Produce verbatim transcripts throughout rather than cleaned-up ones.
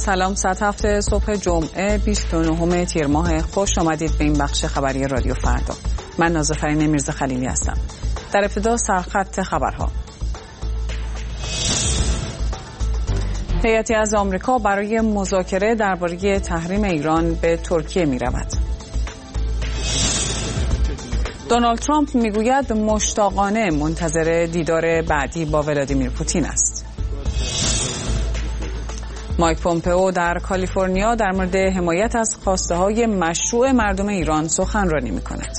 سلام. ساعت هفت صبح جمعه بیست و نهم تیر ماه. خوش آمدید به این بخش خبری رادیو فردا. من نازافرین میرزا خلیلی هستم. در ابتدا سرخط خبرها. هیئتی از آمریکا برای مذاکره درباره تحریم ایران به ترکیه می رود. دونالد ترامپ میگوید مشتاقانه منتظر دیدار بعدی با ولادیمیر پوتین است. مایک پومپئو در کالیفرنیا در مورد حمایت از خواسته های مشروع مردم ایران سخنرانی می کند.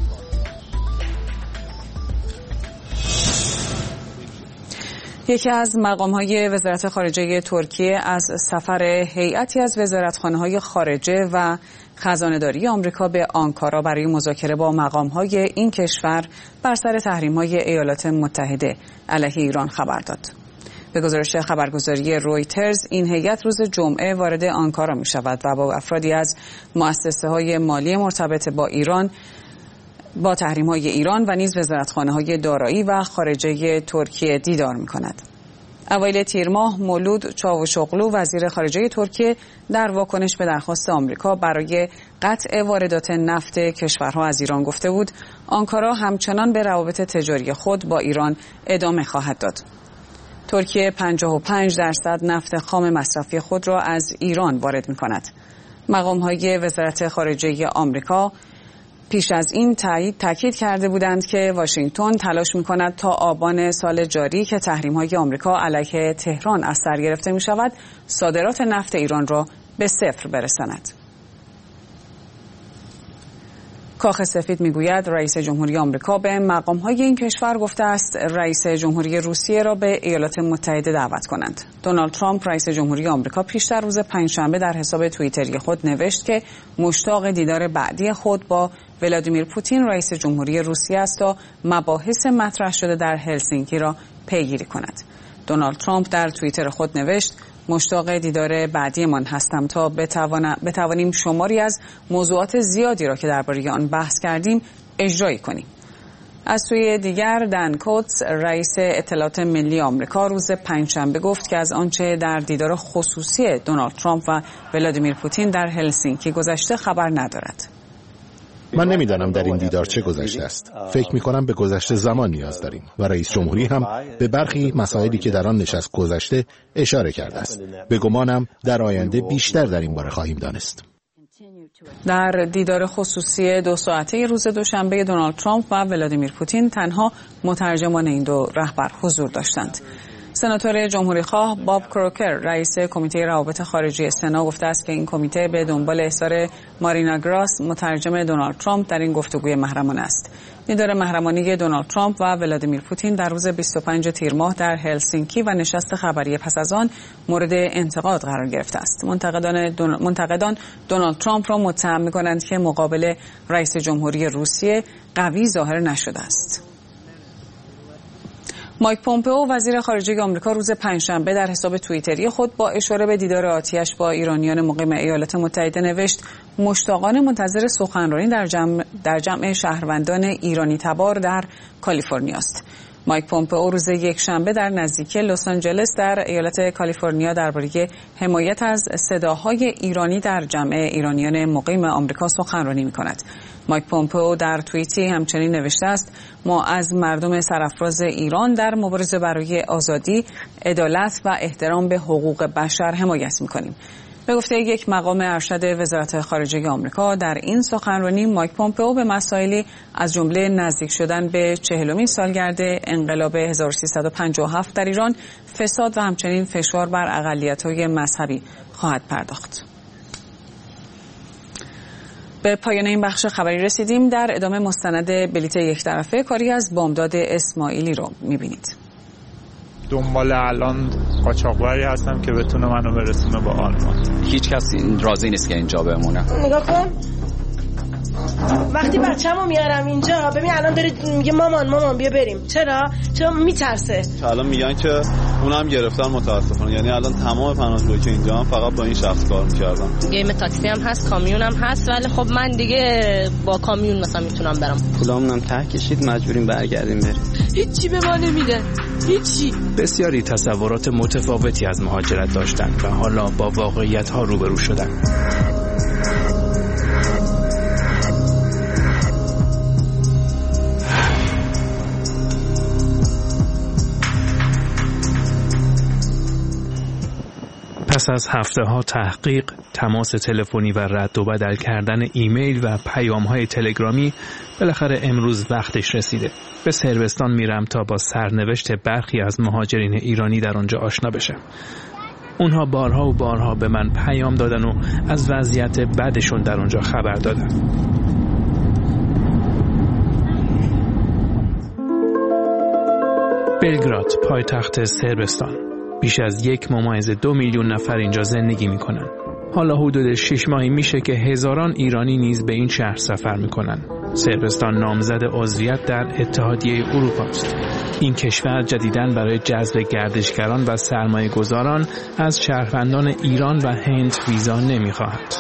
یکی از مقام‌های وزارت خارجه ترکیه از سفر هیئتی از وزارتخانه‌های خارجه و خزانه‌داری آمریکا به آنکارا برای مذاکره با مقام‌های این کشور بر سر تحریم‌های ایالات متحده علیه ایران خبر داد. به گزارش خبرگزاری رویترز این هیئت روز جمعه وارد آنکارا می‌شود و با افرادی از مؤسسه‌های مالی مرتبط با ایران با تحریم‌های ایران و نیز وزارتخانه‌های دارایی و خارجه ترکیه دیدار می‌کند. اوایل تیر ماه مولود چاوشوغلو وزیر خارجه ترکیه در واکنش به درخواست آمریکا برای قطع واردات نفت کشورها از ایران گفته بود آنکارا همچنان به روابط تجاری خود با ایران ادامه خواهد داد. ترکیه پنجاه و پنج درصد نفت خام مصرفی خود را از ایران وارد می‌کند. مقام‌های وزارت خارجه آمریکا پیش از این تایید تاکید کرده بودند که واشنگتن تلاش می‌کند تا آبان سال جاری که تحریم‌های آمریکا علیه تهران از سر گرفته می‌شود، صادرات نفت ایران را به صفر برساند. کاخ سفید میگوید رئیس جمهوری آمریکا به مقام‌های این کشور گفته است رئیس جمهوری روسیه را به ایالات متحده دعوت کنند. دونالد ترامپ رئیس جمهوری آمریکا پیشتر روز پنجشنبه در حساب توییتری خود نوشت که مشتاق دیدار بعدی خود با ولادیمیر پوتین رئیس جمهوری روسیه است تا مباحث مطرح شده در هلسینکی را پیگیری کند. دونالد ترامپ در توییتر خود نوشت مشتاق دیدار بعدیمان هستم تا بتوانیم شماری از موضوعات زیادی را که درباره آن بحث کردیم اجرایی کنیم. از سوی دیگر دن کوتس رئیس اطلاعات ملی آمریکا روز پنجشنبه گفت که از آنچه در دیدار خصوصی دونالد ترامپ و ولادیمیر پوتین در هلسینکی گذشته خبر ندارد. من نمیدانم در این دیدار چه گذشته است. فکر می کنم به گذشته زمان نیاز داریم و رئیس جمهوری هم به برخی مسائلی که در آن نشست گذشته اشاره کرده است. به گمانم در آینده بیشتر در این باره خواهیم دانست. در دیدار خصوصی دو ساعته روز دوشنبه دونالد ترامپ و ولادیمیر پوتین تنها مترجمان این دو رهبر حضور داشتند. سناتور جمهوریخواه باب کروکر رئیس کمیته روابط خارجی سنا گفته است که این کمیته به دنبال احضار مارینا گراس مترجم دونالد ترامپ در این گفتگوی محرمانه است. دیدار محرمانه دونالد ترامپ و ولادیمیر پوتین در روز بیست و پنج تیر ماه در هلسینکی و نشست خبری پس از آن مورد انتقاد قرار گرفته است. منتقدان دون... منتقدان دونالد ترامپ را متهم می‌کنند که مقابل رئیس جمهوری روسیه قوی ظاهر نشده است. مایک پومپئو وزیر خارجه آمریکا روز پنجشنبه در حساب توییتری خود با اشاره به دیدار آتیش با ایرانیان مقیم ایالات متحده نوشت مشتاقانه منتظر سخنرانی در جمع در جمع شهروندان ایرانی تبار در کالیفرنیا است. مایک پومپئو روز یکشنبه در نزدیکی لس آنجلس در ایالت کالیفرنیا درباره حمایت از صداهای ایرانی در جمع ایرانیان مقیم آمریکا سخنرانی می‌کند. مایک پومپئو در توییتی همچنین نوشته است ما از مردم سرافراز ایران در مبارزه برای آزادی، عدالت و احترام به حقوق بشر حمایت می‌کنیم. به گفته یک مقام ارشد وزارت خارجه آمریکا در این سخنرانی مایک پومپئو به مسائلی از جمله نزدیک شدن به چهلمین سالگرد انقلاب هزار و سیصد و پنجاه و هفت در ایران، فساد و همچنین فشار بر اقلیت‌های مذهبی خواهد پرداخت. به پایان این بخش خبری رسیدیم. در ادامه مستند بلیت یک طرفه کاری از بامداد اسماعیلی رو می‌بینید. دنبال الان قاچاقبری هستم که بتونه منو برسونه به آلمان. هیچ کسی راضی نیست که اینجا بمونه. نگاه کن وقتی بچه‌مو میارم اینجا ببین الان داره میگه مامان مامان بیا بریم. چرا؟ چرا میترسه؟ الان میگن که اونم گرفتن متاسفانه. یعنی الان تمام پناهجویی که اینجا هم فقط با این شخص کار می‌کردن. گیم تاکسی هم هست، کامیون هم هست، ولی خب من دیگه با کامیون مثلا میتونم برم. پولامون هم ته کشید مجبوریم برگردیم بریم. هیچی به ما نمیدن، هیچی. بسیاری تصورات متفاوتی از مهاجرت داشتند و حالا با واقعیت‌ها روبرو شدند. پس از هفته‌ها تحقیق، تماس تلفنی و رد و بدل کردن ایمیل و پیام‌های تلگرامی، بالاخره امروز وقتش رسیده. به صربستان میرم تا با سرنوشت برخی از مهاجرین ایرانی در آنجا آشنا بشم. اونها بارها و بارها به من پیام دادن و از وضعیت بدشون در آنجا خبر دادن. بلگراد، پایتخت صربستان. بیش از یک ممیز دو میلیون نفر اینجا زندگی میکنن. حالا حدود شش ماهی میشه که هزاران ایرانی نیز به این شهر سفر میکنن. صربستان نامزد عضویت در اتحادیه اروپا است. این کشور جدیداً برای جذب گردشگران و سرمایه گذاران از شهروندان ایران و هند ویزا نمیخواهد.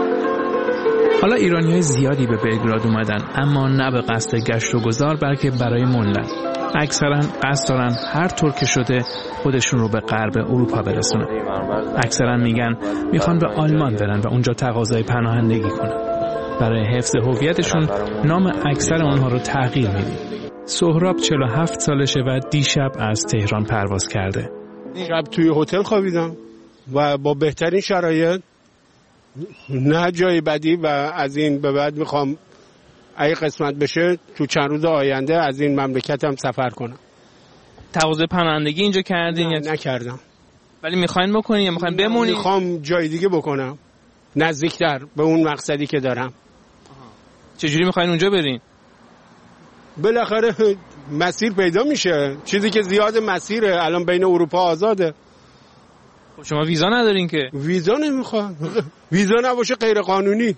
حالا ایرانی‌های زیادی به بلگراد اومدن، اما نه به قصد گشت و گذار بلکه برای موندن. اکثرا قصد دارن هر طور که شده خودشون رو به غرب اروپا برسونن. اکثرا میگن میخوان به آلمان برن و اونجا تقاضای پناهندگی کنن. برای حفظ هویتشون نام اکثر اونها رو تغییر میدن. سهراب چهل و هفت سالشه و دیشب از تهران پرواز کرده. شب توی هتل خوابیدم و با بهترین شرایط، نه جای بدی، و از این به بعد میخوام اگه قسمت بشه تو چند روز آینده از این مملکتم سفر کنم. تقاضای پناهندگی اینجا کردین؟ نه نکردم. ولی میخواین بکنین یا میخواین بمونین؟ میخوام جای دیگه بکنم، نزدیکتر به اون مقصدی که دارم. چجوری میخواین اونجا برین؟ بالاخره مسیر پیدا میشه، چیزی که زیاد مسیره. الان بین اروپا آزاده. شما ویزا ندارین که؟ ویزا نمیخوام. ویزا نباشه غیر قانونی.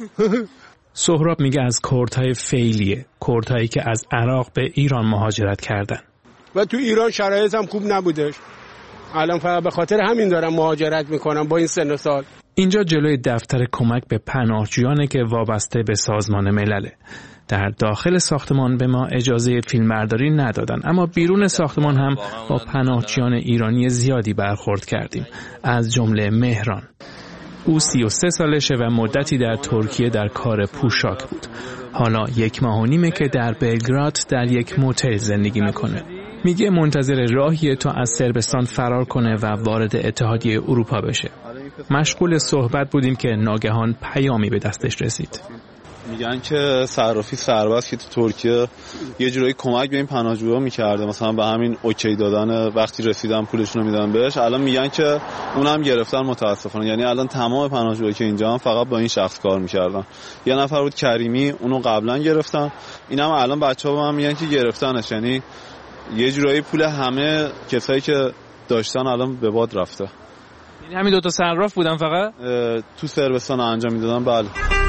سهراب میگه از کردهای فعلیه، کردهایی که از عراق به ایران مهاجرت کردن و تو ایران شرایط هم خوب نبودش. الان فقط به خاطر همین دارم مهاجرت میکنم با این سن و سال. اینجا جلوی دفتر کمک به پناهجویانه که وابسته به سازمان ملله. در داخل ساختمان به ما اجازه فیلمبرداری ندادن، اما بیرون ساختمان هم با پناهجویان ایرانی زیادی برخورد کردیم، از جمله مهران. او سی و سه سالشه و مدتی در ترکیه در کار پوشاک بود. حالا یک ماه و نیمه که در بلگراد در یک موتل زندگی میکنه. میگه منتظر راهیه تا از صربستان فرار کنه و وارد اتحادیه اروپا بشه. مشغول صحبت بودیم که ناگهان پیامی به دستش رسید. میگن که صرافی سرباز که تو ترکیه یه جورایی کمک به این پناهجوها میکرده، مثلا به همین اوکی دادن وقتی رسیدن پولشون رو میدن بهش. الان میگن که اونم گرفتن متاسفانه. یعنی الان تمام پناهجوها که اینجا هم فقط با این شخص کار میکردن. یه نفر بود کریمی، اونو قبلا گرفتن، اینم الان بچه‌ها به من میگن که گرفتنش. یعنی یه جورایی پول همه کسایی که داشتن الان به باد رفته. یعنی همین دو تا صراف بودن فقط تو صربستان انجام میدادن. بله.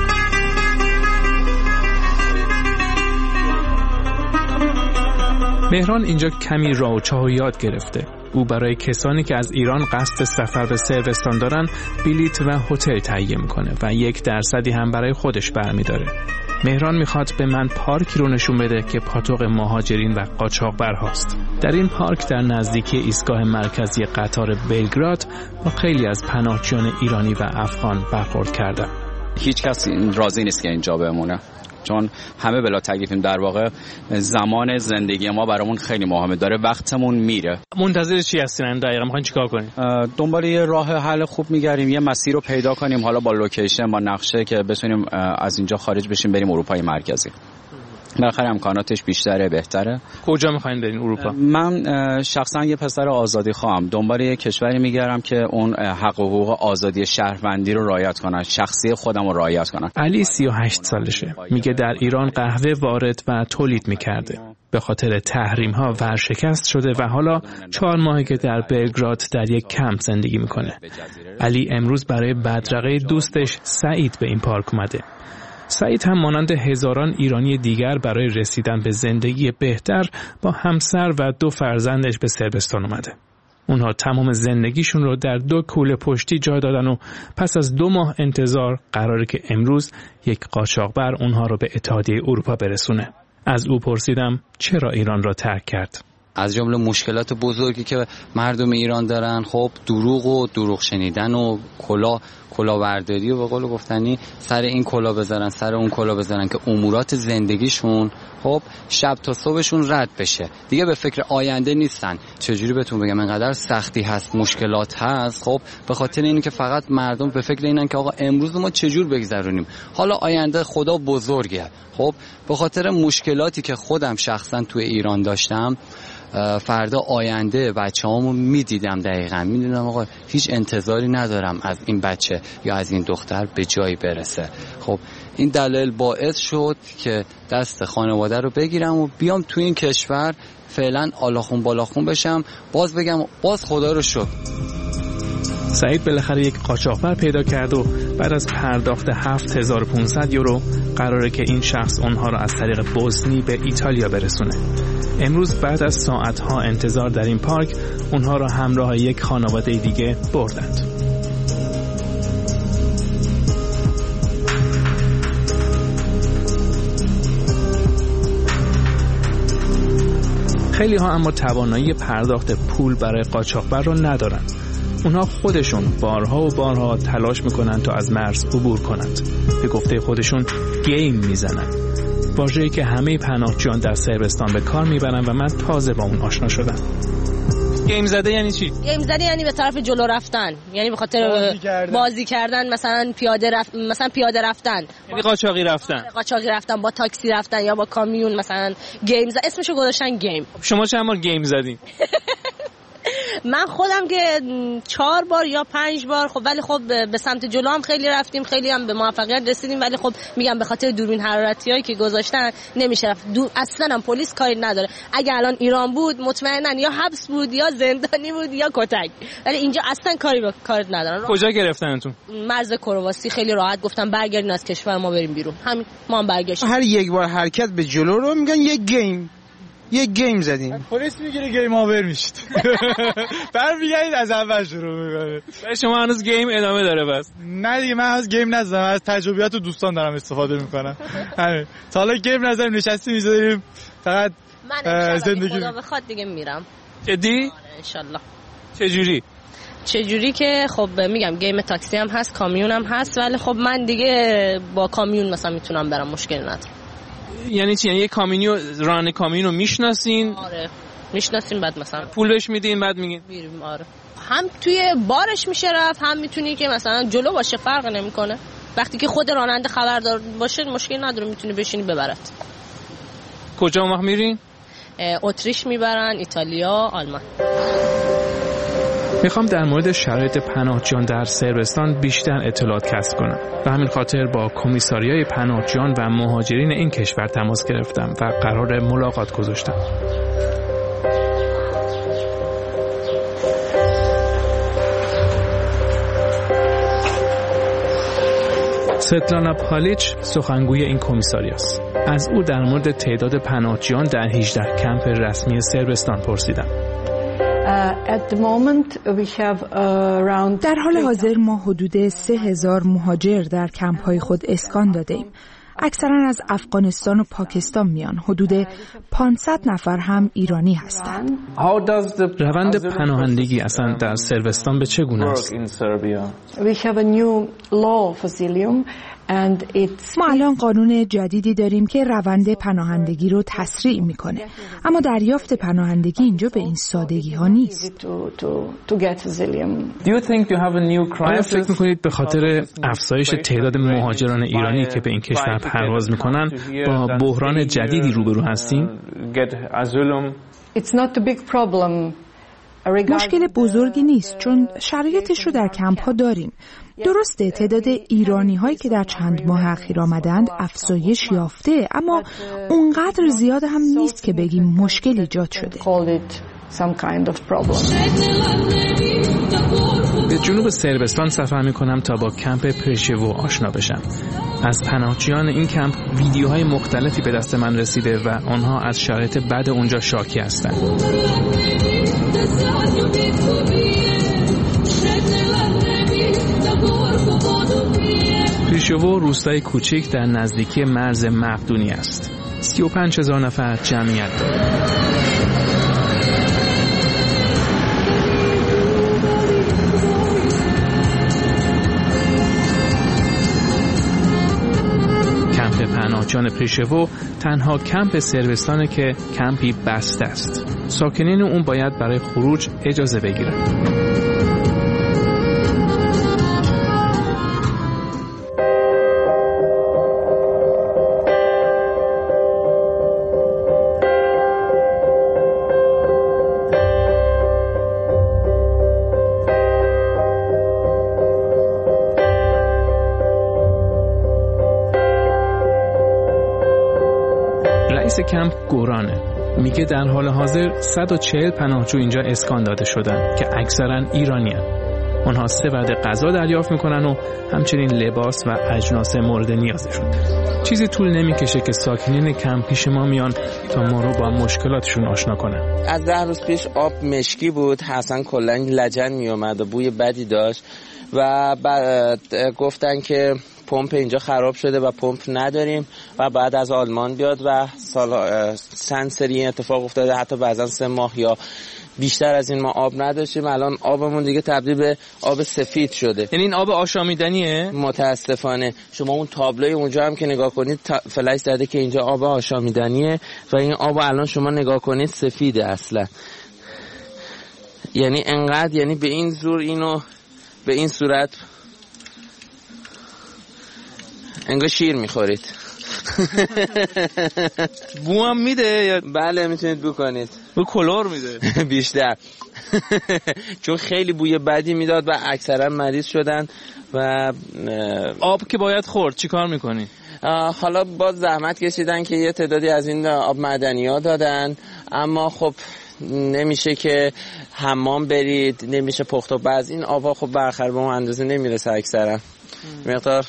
مهران اینجا کمی راه و چاه و یاد گرفته. او برای کسانی که از ایران قصد سفر به صربستان دارن بلیت و هتل تهیه میکنه و یک درصدی هم برای خودش برمیداره. مهران میخواد به من پارکی رو نشون بده که پاتوق مهاجرین و قاچاقبرهاست. در این پارک در نزدیکی ایستگاه مرکزی قطار بلگراد با خیلی از پناهجویان ایرانی و افغان برخورد کردم. هیچ کس راضی نیست که اینجا بمونه، چون همه بلا تکلیفیم. در واقع زمان زندگی ما برامون خیلی مهمه، داره وقتمون میره. منتظر چی هستین دقیقاً؟ میخواین چیکار کنین؟ دنبال یه راه حل خوب میگردیم، یه مسیر رو پیدا کنیم، حالا با لوکیشن، با نقشه، که بتونیم از اینجا خارج بشیم بریم اروپای مرکزی. بالاخره امکاناتش بیشتره، بهتره. کجا میخواین برین اروپا؟ من شخصا یه پسر آزادی خواهم، دنبال یه کشوری میگردم که اون حق و حقوق آزادی شهروندی رو رعایت کنن، شخصی خودم رو رعایت کنن. علی سی و هشت سالشه. میگه در ایران قهوه وارد و تولید میکرده. به خاطر تحریم ها ورشکست شده و حالا چهار ماهی که در بلگراد در یک کمپ زندگی میکنه. علی امروز برای بدرقه دوستش سعید به این پارک اومده. سعید هم مانند هزاران ایرانی دیگر برای رسیدن به زندگی بهتر با همسر و دو فرزندش به صربستان اومده. اونها تمام زندگیشون رو در دو کوله پشتی جا دادن و پس از دو ماه انتظار قراره که امروز یک قاچاقبر اونها رو به اتحادیه اروپا برسونه. از او پرسیدم چرا ایران را ترک کرد. از جمله مشکلات بزرگی که مردم ایران دارن، خب دروغ و دروغ شنیدن و کلا کلاهبرداری و به قول گفتنی سر این کلا بذارن سر اون کلا بذارن که امورات زندگیشون خب شب تا صبحشون رد بشه، دیگه به فکر آینده نیستن. چجوری بهتون بگم، انقدر سختی هست، مشکلات هست، خب به خاطر اینه که فقط مردم به فکر اینن که آقا امروز ما چجور بگذرونیم، حالا آینده خدا بزرگه. خب به خاطر مشکلاتی که خودم شخصا توی ایران داشتم، فردا آینده بچه‌هامو میدیدم، دقیقاً میدونم آقا هیچ انتظاری ندارم از این بچه یا از این دختر به جایی برسه. خب این دلیل باعث شد که دست خانواده رو بگیرم و بیام تو این کشور فعلا آلاخون بالاخون بشم، باز بگم باز خدا رو شکر. سعید بالاخره یک قاچاقبر پیدا کرد و بعد از پرداخت هفت هزار و پانصد یورو قراره که این شخص اونها را از طریق بوسنی به ایتالیا برسونه. امروز بعد از ساعتها انتظار در این پارک اونها را همراه یک خانواده دیگه بردند. خیلی ها اما توانایی پرداخت پول برای قاچاقبر رو ندارن. اونها خودشون بارها و بارها تلاش میکنن تا از مرز عبور کنند. به گفته خودشون گیم میزنن، واژه‌ای که همه پناهجویان در صربستان به کار میبرن و من تازه با اون آشنا شدم. گیم زده یعنی چی؟ گیم زده یعنی به طرف جلو رفتن، یعنی به خاطر بازی کردن, بازی کردن مثلا پیاده رفت مثلا پیاده رفتن، یعنی قاچاقی رفتن. قاچاقی رفتن با تاکسی رفتن یا با کامیون مثلا گیم زده، اسمشو گذاشتن گیم. شما چند بار گیم زدین؟ من خودم که چهار بار یا پنج بار، خب ولی خب به سمت جلو هم خیلی رفتیم، خیلی هم به موفقیت رسیدیم، ولی خب میگم به خاطر دوربین حرارتیایی که گذاشتن نمیشه رفت. دور اصلا هم پلیس کاری نداره. اگه الان ایران بود مطمئنا یا حبس بود یا زندانی بود یا کتک، ولی اینجا اصلا کاری به کارت ندارن. کجا گرفتنتون؟ مرز کرواسی. خیلی راحت گفتم برگردین از کشور ما بریم بیرون، همین ما هم برگشتیم. هر یک بار حرکت به جلو رو میگن یک گیم، یک گیم زدیم. پلیس میگیره گیم آور میشید. برمیگردید از اول شروع میکنه. شما هنوز گیم ادامه داره بس؟ نه دیگه، من از گیم نزدم، از تجربیات و دوستان دارم استفاده میکنم. همین. تا حالا گیم نزدیم، نشستیم میذاریم فقط زندگی. خدا بخواد دیگه میرم. جدی؟ آره ان شاء الله. چه جوری؟ چه جوری که خب میگم گیم تاکسی هم هست، کامیون هم هست، ولی خب من دیگه با کامیون مثلا میتونم برم، مشکل نداره. یعنی چی؟ یعنی یه کامیونیو ران کامیونو میشناسین؟ آره میشناسیم، بعد مثلا پول بهش میدین بعد میگین میریم. آره هم توی بارش میشه رفت، هم میتونی که مثلا جلو باشه، فرق نمیکنه. وقتی که خود راننده خبردار باشه مشکل نداره، میتونی بشینی ببرت. کجا اون وقت میرین؟ اتریش میبرن، ایتالیا، آلمان. میخوام در مورد شرایط پناهجویان در صربستان بیشتر اطلاعات کسب کنم و همین خاطر با کمیساریای پناهجویان و مهاجرین این کشور تماس گرفتم و قرار ملاقات گذاشتم. ستلانا پالیچ سخنگوی این کمیساری است. از او در مورد تعداد پناهجویان در هجده کمپ رسمی صربستان پرسیدم. در حال حاضر ما حدود سه هزار مهاجر در کمپ‌های خود اسکان دادیم. اکثرا از افغانستان و پاکستان میان. حدود پانصد نفر هم ایرانی هستند. روند پناهندگی اصلا در صربستان به چه گونه است؟ ما الان قانون جدیدی داریم که روند پناهندگی رو تسریع میکنه، اما دریافت پناهندگی اینجا به این سادگی ها نیست. آیا فکر میکنید به خاطر افزایش تعداد مهاجران ایرانی که به این کشور پرواز میکنن با بحران جدیدی روبرو هستیم؟ مشکل بزرگی نیست، چون شرایطش رو در کمپ ها داریم. درسته تعداد ایرانی هایی که در چند ماه اخیر آمدند افزایش یافته، اما اونقدر زیاد هم نیست که بگیم مشکل ایجاد شده. به جنوب صربستان سفر میکنم تا با کمپ پرشوو آشنا بشم. از پناهجویان این کمپ ویدیوهای مختلفی به دست من رسیده و آنها از شرایط بد اونجا شاکی هستند. پرشوو روستای کوچک در نزدیکی مرز مقدونی است. سی و پنج هزار نفر جمعیت داره. پناهجویان پریشوو تنها کمپ سربستانه که کمپی بسته است. ساکنین اون باید برای خروج اجازه بگیرن. رئیس کمپ گورانه میگه در حال حاضر صد و چهل پناهجو اینجا اسکان داده شدن که اکثرا ایرانیان. اونها سه وعده غذا دریافت میکنن و همچنین لباس و اجناس مورد نیازشون. چیزی طول نمیکشه که ساکنین کمپ پیش ما میان تا ما رو با مشکلاتشون آشنا کنن. از ده روز پیش آب مشکی بود، حسن کلا لجن میومد و بوی بدی داشت و بعد گفتن که پمپ اینجا خراب شده و پمپ نداریم و بعد از آلمان بیاد و سال چند سری اتفاق افتاده، حتی بعضا سه ماه یا بیشتر از این ما آب نداشتیم. الان آبمون دیگه تبدیل به آب سفید شده. یعنی این آب آشامیدنیه؟ متاسفانه. شما اون تابلوی اونجا هم که نگاه کنید فلش زده که اینجا آب آشامیدنیه و این آب الان شما نگاه کنید سفیده اصلا. یعنی انقدر، یعنی به این زور اینو به این صورت انگار شیر میخورید. بو هم میده یا؟ بله میتونید بو کنید. بو کلور میده بیشتر. چون خیلی بوی بدی میداد و اکثرا مریض شدن. و آب که باید خورد چیکار میکنی؟ حالا باز زحمت کشیدن که یه تعدادی از این آب معدنی ها دادن، اما خب نمیشه که حمام برید، نمیشه پخت و بعض این آبا خب برخر به اون اندازه نمیرسه. اکثرا مقدار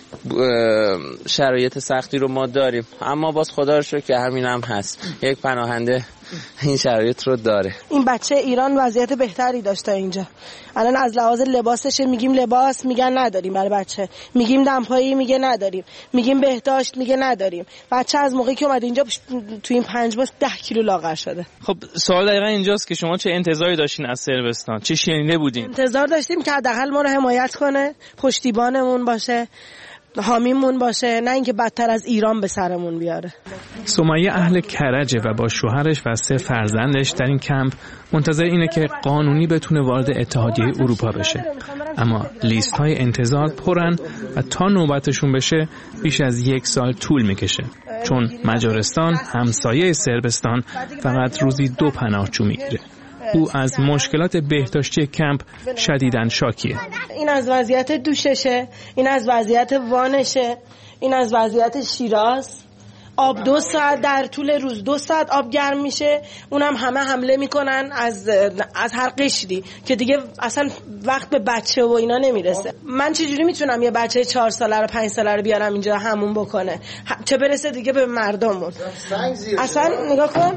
شرایط سختی رو ما داریم، اما باز خدا رو شکر که همین هم هست. یک پناهنده این شرایط رو داره. این بچه ایران وضعیت بهتری داشته اینجا. الان از لحاظ لباسش میگیم لباس، میگن نداریم برای بچه. میگیم دمپایی، میگه نداریم. میگیم بهداشت، میگه نداریم. بچه از موقعی که اومد اینجا تو این پنج ماه ده کیلو لاغر شده. خب سوال دقیقاً اینجاست که شما چه انتظاری داشتین از سربستان؟ چه شنیده بودین؟ انتظار داشتیم که حداقل ما رو حمایت کنه، پشتیبانمون باشه، حامیمون باشه، نه اینکه بدتر از ایران به سرمون بیاره. سمیه اهل کرجه و با شوهرش و سه فرزندش در این کمپ منتظر اینه که قانونی بتونه وارد اتحادیه اروپا بشه. اما لیست های انتظار پرن و تا نوبتشون بشه بیش از یک سال طول میکشه، چون مجارستان همسایه سربستان فقط روزی دو پناهجو میگیره. او از مشکلات بهداشتی کمپ شدیداً شاکیه. این از وضعیت دوششه، این از وضعیت وانشه، این از وضعیت شیراز. آب دو ساعت در طول روز دو ساعت آب گرم میشه، اونم همه حمله میکنن از از هر قشری که دیگه اصلا وقت به بچه و اینا نمیرسه. من چجوری میتونم یه بچه چهار ساله رو پنج ساله رو بیارم اینجا همون بکنه، چه برسه دیگه به مردمون. اصلا نگاه کن،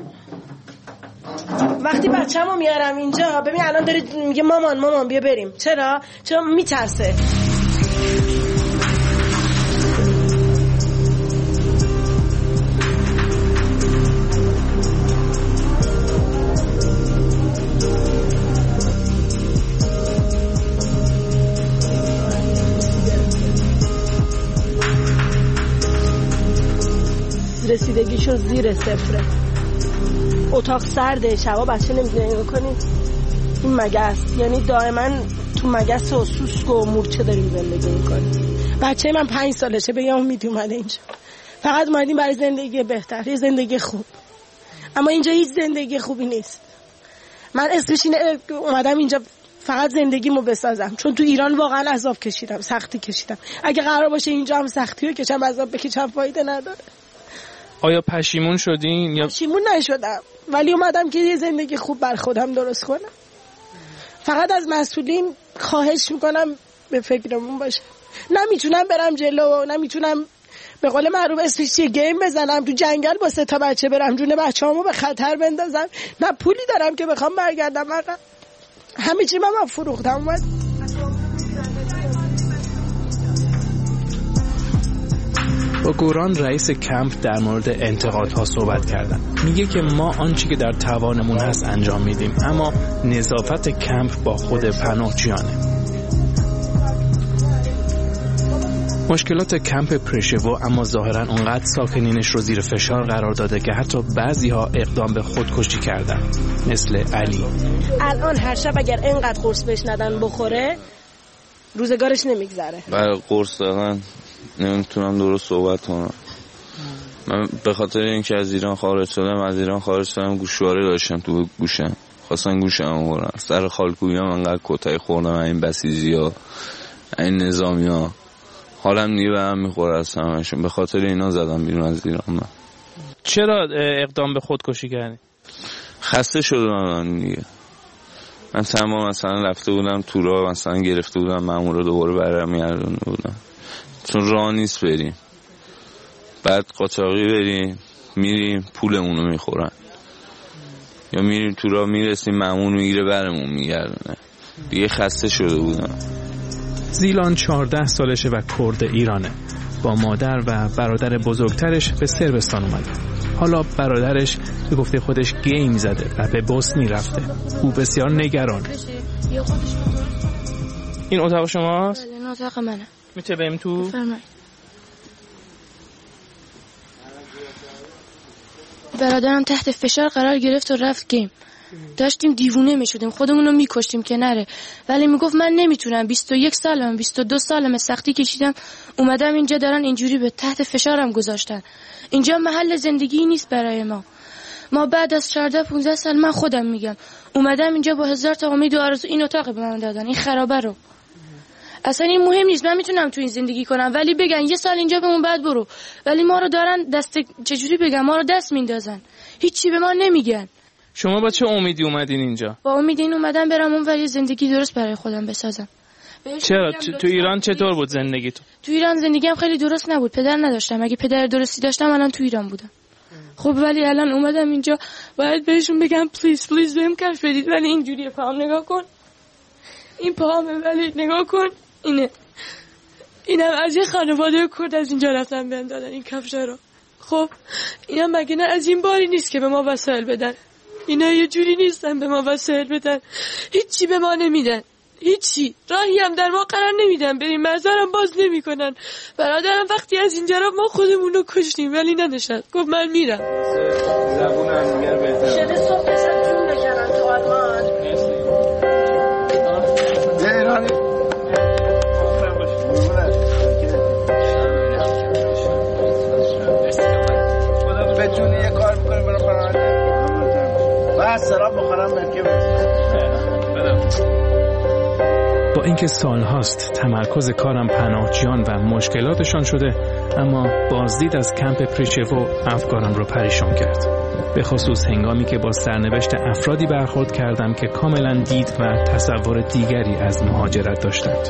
وقتی بچه‌مو میارم اینجا، ببین الان داره میگه مامان مامان بیا بریم. چرا؟ چرا میترسه. رسیدگیشو زیر صفره. اتاق سرده، شبا بچه نمیدونه نگاه کنید. این مگس، یعنی دائما تو مگس و سوسک و مورچه داریم زندگی میکنیم. بچه من پنج سالشه، به یه امید اومده اینجا. فقط اومدیم برای زندگی بهتر، یه زندگی خوب. اما اینجا هیچ زندگی خوبی نیست. من اسمش اینه اومدم اینجا فقط زندگیمو بسازم، چون تو ایران واقعا عذاب کشیدم، سختی کشیدم. اگه قرار باشه اینجا هم سختی رو کشم، عذاب بکشم، فایده نداره. آیا پشیمون شدین یا؟ پشیمون نشدم، ولی اومدم که یه زندگی خوب بر خودم درست کنم. فقط از مسئولین خواهش میکنم به فکرمون باشه. نمیتونم برم جلو، نمیتونم به قول معروف اسمش چیه گیم بزنم تو جنگل با سه تا بچه برم جون بچه‌هامو به خطر بندازم. نه پولی دارم که بخوام برگردم آقا. همه چی من فروختم. اومد با گوران رئیس کمپ در مورد انتقادها صحبت کردن. میگه که ما آنچه که در توانمون هست انجام میدیم، اما نظافت کمپ با خود پناهجویانه. مشکلات کمپ پرشوو اما ظاهراً اونقدر ساکنینش رو زیر فشار قرار داده که حتی بعضی‌ها اقدام به خودکشی کردن، مثل علی. الان هر شب اگر اینقدر قرص بهش ندن بخوره روزگارش نمیگذره. برای قرص دادن نمیتونم درست صحبت کنم. من به خاطر اینکه از ایران خارج شدم از ایران خارج شدم گوشواره داشتم تو گوشم، خواستن گوشم بخورن. سر خالکوبی هم انقدر کتک خوردم این بسیجی‌ها این نظامی‌ها، حالم دیگه به هم میخوره از همشون. به خاطر اینا زدم بیرون از ایران. من چرا اقدام به خودکشی کردی؟ خسته شدم من دیگه. من تمام مثلا رفته بودم تو راه، مثلا گرفته بودم مامور رو دوباره برمیگردونده بودم، چون راه نیست بریم. بعد قاچاقی بریم میریم پولمون رو میخورن، یا میریم تو راه میرسیم مامور میگیره برمون میگردونه. دیگه خسته شده بودم. زیلان چهارده سالشه و کرد ایرانه. با مادر و برادر بزرگترش به صربستان اومده. حالا برادرش به گفته خودش گیم زده و به بوسنی رفته. او بسیار نگرانه. این اتاق شماست؟ این اتاق منه. میتونه بریم تو؟ بفرمایید. برادرم تحت فشار قرار گرفت و رفت گیم. داشتیم دیوونه می شدیم، خودمون رو می کشتیم که نره، ولی می گفت من نمیتونم. بیست و یک سالم، بیست و دو سالم، سختی کشیدم اومدم اینجا، دارن اینجوری به تحت فشارم گذاشتن. اینجا محل زندگی نیست برای ما. ما بعد از چهارده پانزده سال، من خودم میگم، اومدم اینجا با هزار تا امید و آرزو. این اتاق به من دادن، این خرابه رو. اصلا این مهم نیست، من میتونم تو این زندگی کنم، ولی بگن یه سال اینجا بمون بعد برو. ولی ما رو دارن دست، چجوری بگم، ما رو دست میندازن، هیچی به ما نمیگن. شما با چه امیدی اومدین اینجا؟ با امید این اومدم برم اون ولی زندگی درست برای خودم بسازم. چرا؟ تو ایران چطور بود زندگی تو؟ تو ایران زندگیم خیلی درست نبود، پدر نداشتم. اگه پدر درستی داشتم الان تو ایران بودم. خب ولی الان اومدم اینجا، باید بهشون بگم پلیز پلیز بهم کفش بدید. ولی اینجوریه، پاهم نگاه کن، این پاهمه، ولی نگاه کن اینه. اینم از یه خانواده کرد از اینجا رفتن بهم دادن این کفشا رو. خب اینا مگه نه از این باری نیست که به ما وسایل بدن؟ اینا یه جوری نیستن به ما وسایل بدن، هیچی به ما نمیدن، هیچی. راهی هم در ما قرار نمیدن بریم، مزارم باز نمیکنن. برادرم وقتی از اینجا رفت ما خودمون رو کشتیم ولی ننشست، گفت من میرم. زبونم دیگر بهتر شده. صبح پسر جون بکنن تو آلمان. یه ایرانی به جونی یه کار میکنیم برای پرانده بعد سراب بخورم مرکه با اینکه سالهاست تمرکز کارم پناهجویان و مشکلاتشان شده، اما بازدید از کمپ پریچوو افکارم رو پریشان کرد. به خصوص هنگامی که با سرنوشت افرادی برخورد کردم که کاملا دید و تصور دیگری از مهاجرت داشتند.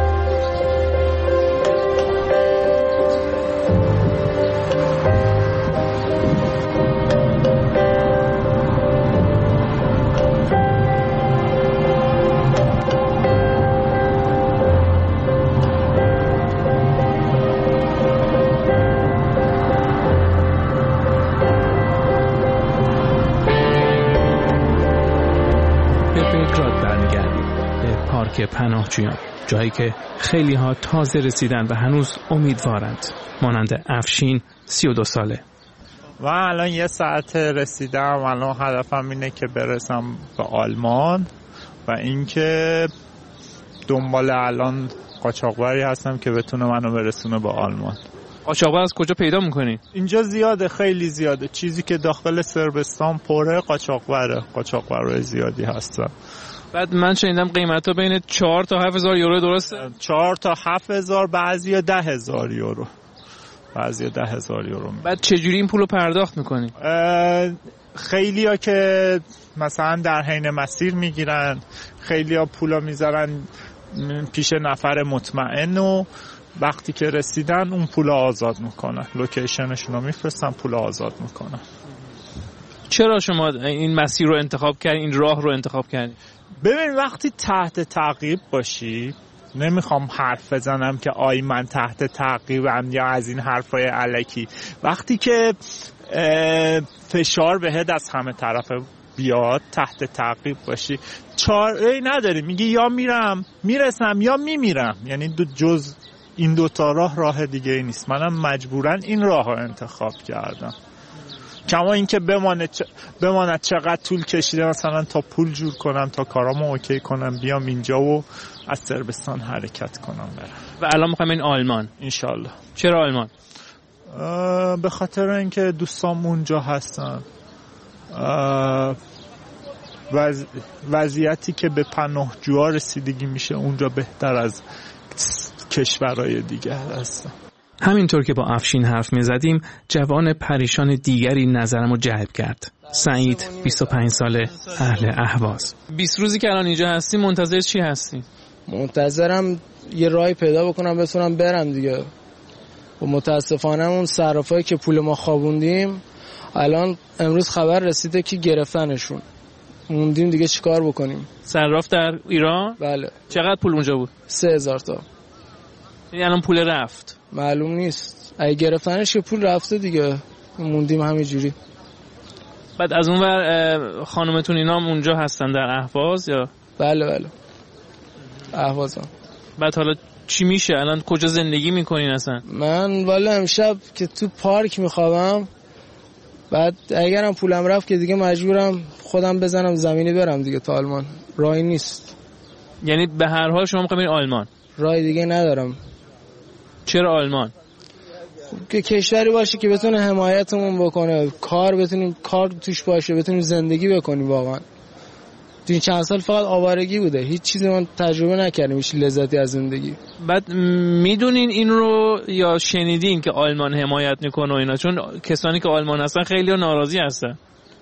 که پناهجویان، جایی که خیلی ها تازه رسیدن و هنوز امیدوارند، مانند افشین سی و دو ساله. و الان یه ساعت رسیدم، الان هدفم اینه که برسم به آلمان و اینکه دنبال الان قاچاقبری هستم که بتونه منو برسونه به آلمان. قاچاقبر از کجا پیدا میکنی؟ اینجا زیاده، خیلی زیاده. چیزی که داخل صربستان پره قاچاقبره، قاچاقبرای زیادی هستن. بعد من شنیدم قیمتا بین چهار تا هفت هزار یورو، درسته؟ چهار تا هفت هزار، بعضی ده هزار یورو، بعضی ده هزار یورو. بعد چجوری این پولو پرداخت میکنی؟ خیلی ها که مثلا در حین مسیر میگیرن، خیلی ها پولا میذارن پیش نفر مطمئن و وقتی که رسیدن اون پولا آزاد میکنن، لوکیشنشون رو میفرستن، پولا آزاد میکنن. چرا شما این مسیر رو انتخاب کردی، این راه رو انتخاب کردی؟ ببین وقتی تحت تعقیب باشی نمیخوام حرف بزنم که آی من تحت تعقیبم یا از این حرفای الکی. وقتی که فشار بهت از همه طرف بیاد، تحت تعقیب باشی، چاره نداری، میگی یا میرم میرسم یا میمیرم. یعنی دو جز این دوتا راه راه دیگه ای نیست. منم مجبورن این راه ها انتخاب کردم. کما اینکه بماند چ... بماند چقدر طول کشیده مثلا تا پول جور کنم، تا کارامو اوکی کنم، بیام اینجا و از صربستان حرکت کنم برم. و الان میخوام این آلمان انشالله. چرا آلمان؟ به خاطر اینکه دوستام اونجا هستن. وز... وضعیتی که به پناهجوها رسیدگی میشه اونجا بهتر از کشورهای دیگه هستن. همینطور که با افشین حرف میزدیم، جوان پریشان دیگری نظرمو جلب کرد. سعید، بیست و پنج ساله، اهل اهواز. بیست روزی که الان اینجا هستی منتظر چی هستی؟ منتظرم یه راهی پیدا بکنم بتونم برم دیگه. و متاسفانه اون صرافایی که پول ما خوابوندیم الان امروز خبر رسیده که گرفتنشون. موندیم دیگه چیکار بکنیم؟ صراف در ایران؟ بله. چقدر پول اونجا بود؟ سه هزار تا. یعنی الان پول رفت؟ معلوم نیست. اگه گرفتنش که پول رفته دیگه. موندیم همینجوری. بعد از اون ور خانومتون اینا هم اونجا هستن در اهواز یا؟ بله بله. اهواز هم. بعد حالا چی میشه؟ الان کجا زندگی میکنین اصلا؟ من والا امشب که تو پارک میخوابم. بعد اگرم پولم رفت که دیگه مجبورم خودم بزنم زمینی برم دیگه تا آلمان. راهی نیست. یعنی به هر حال شما میخواین آلمان؟ راه دیگه ندارم. چرا آلمان؟ که کشوری باشه که بتونه حمایتمون بکنه، کار بتونیم کار توش باشه، بتونیم زندگی بکنیم. واقعا تو این چند سال فقط آوارگی بوده، هیچ چیزی من تجربه نکردم، هیچ لذتی از زندگی. بعد میدونین این رو یا شنیدین که آلمان حمایت میکنه و اینا؟ چون کسانی که آلمان هستن خیلی ناراضی هستن.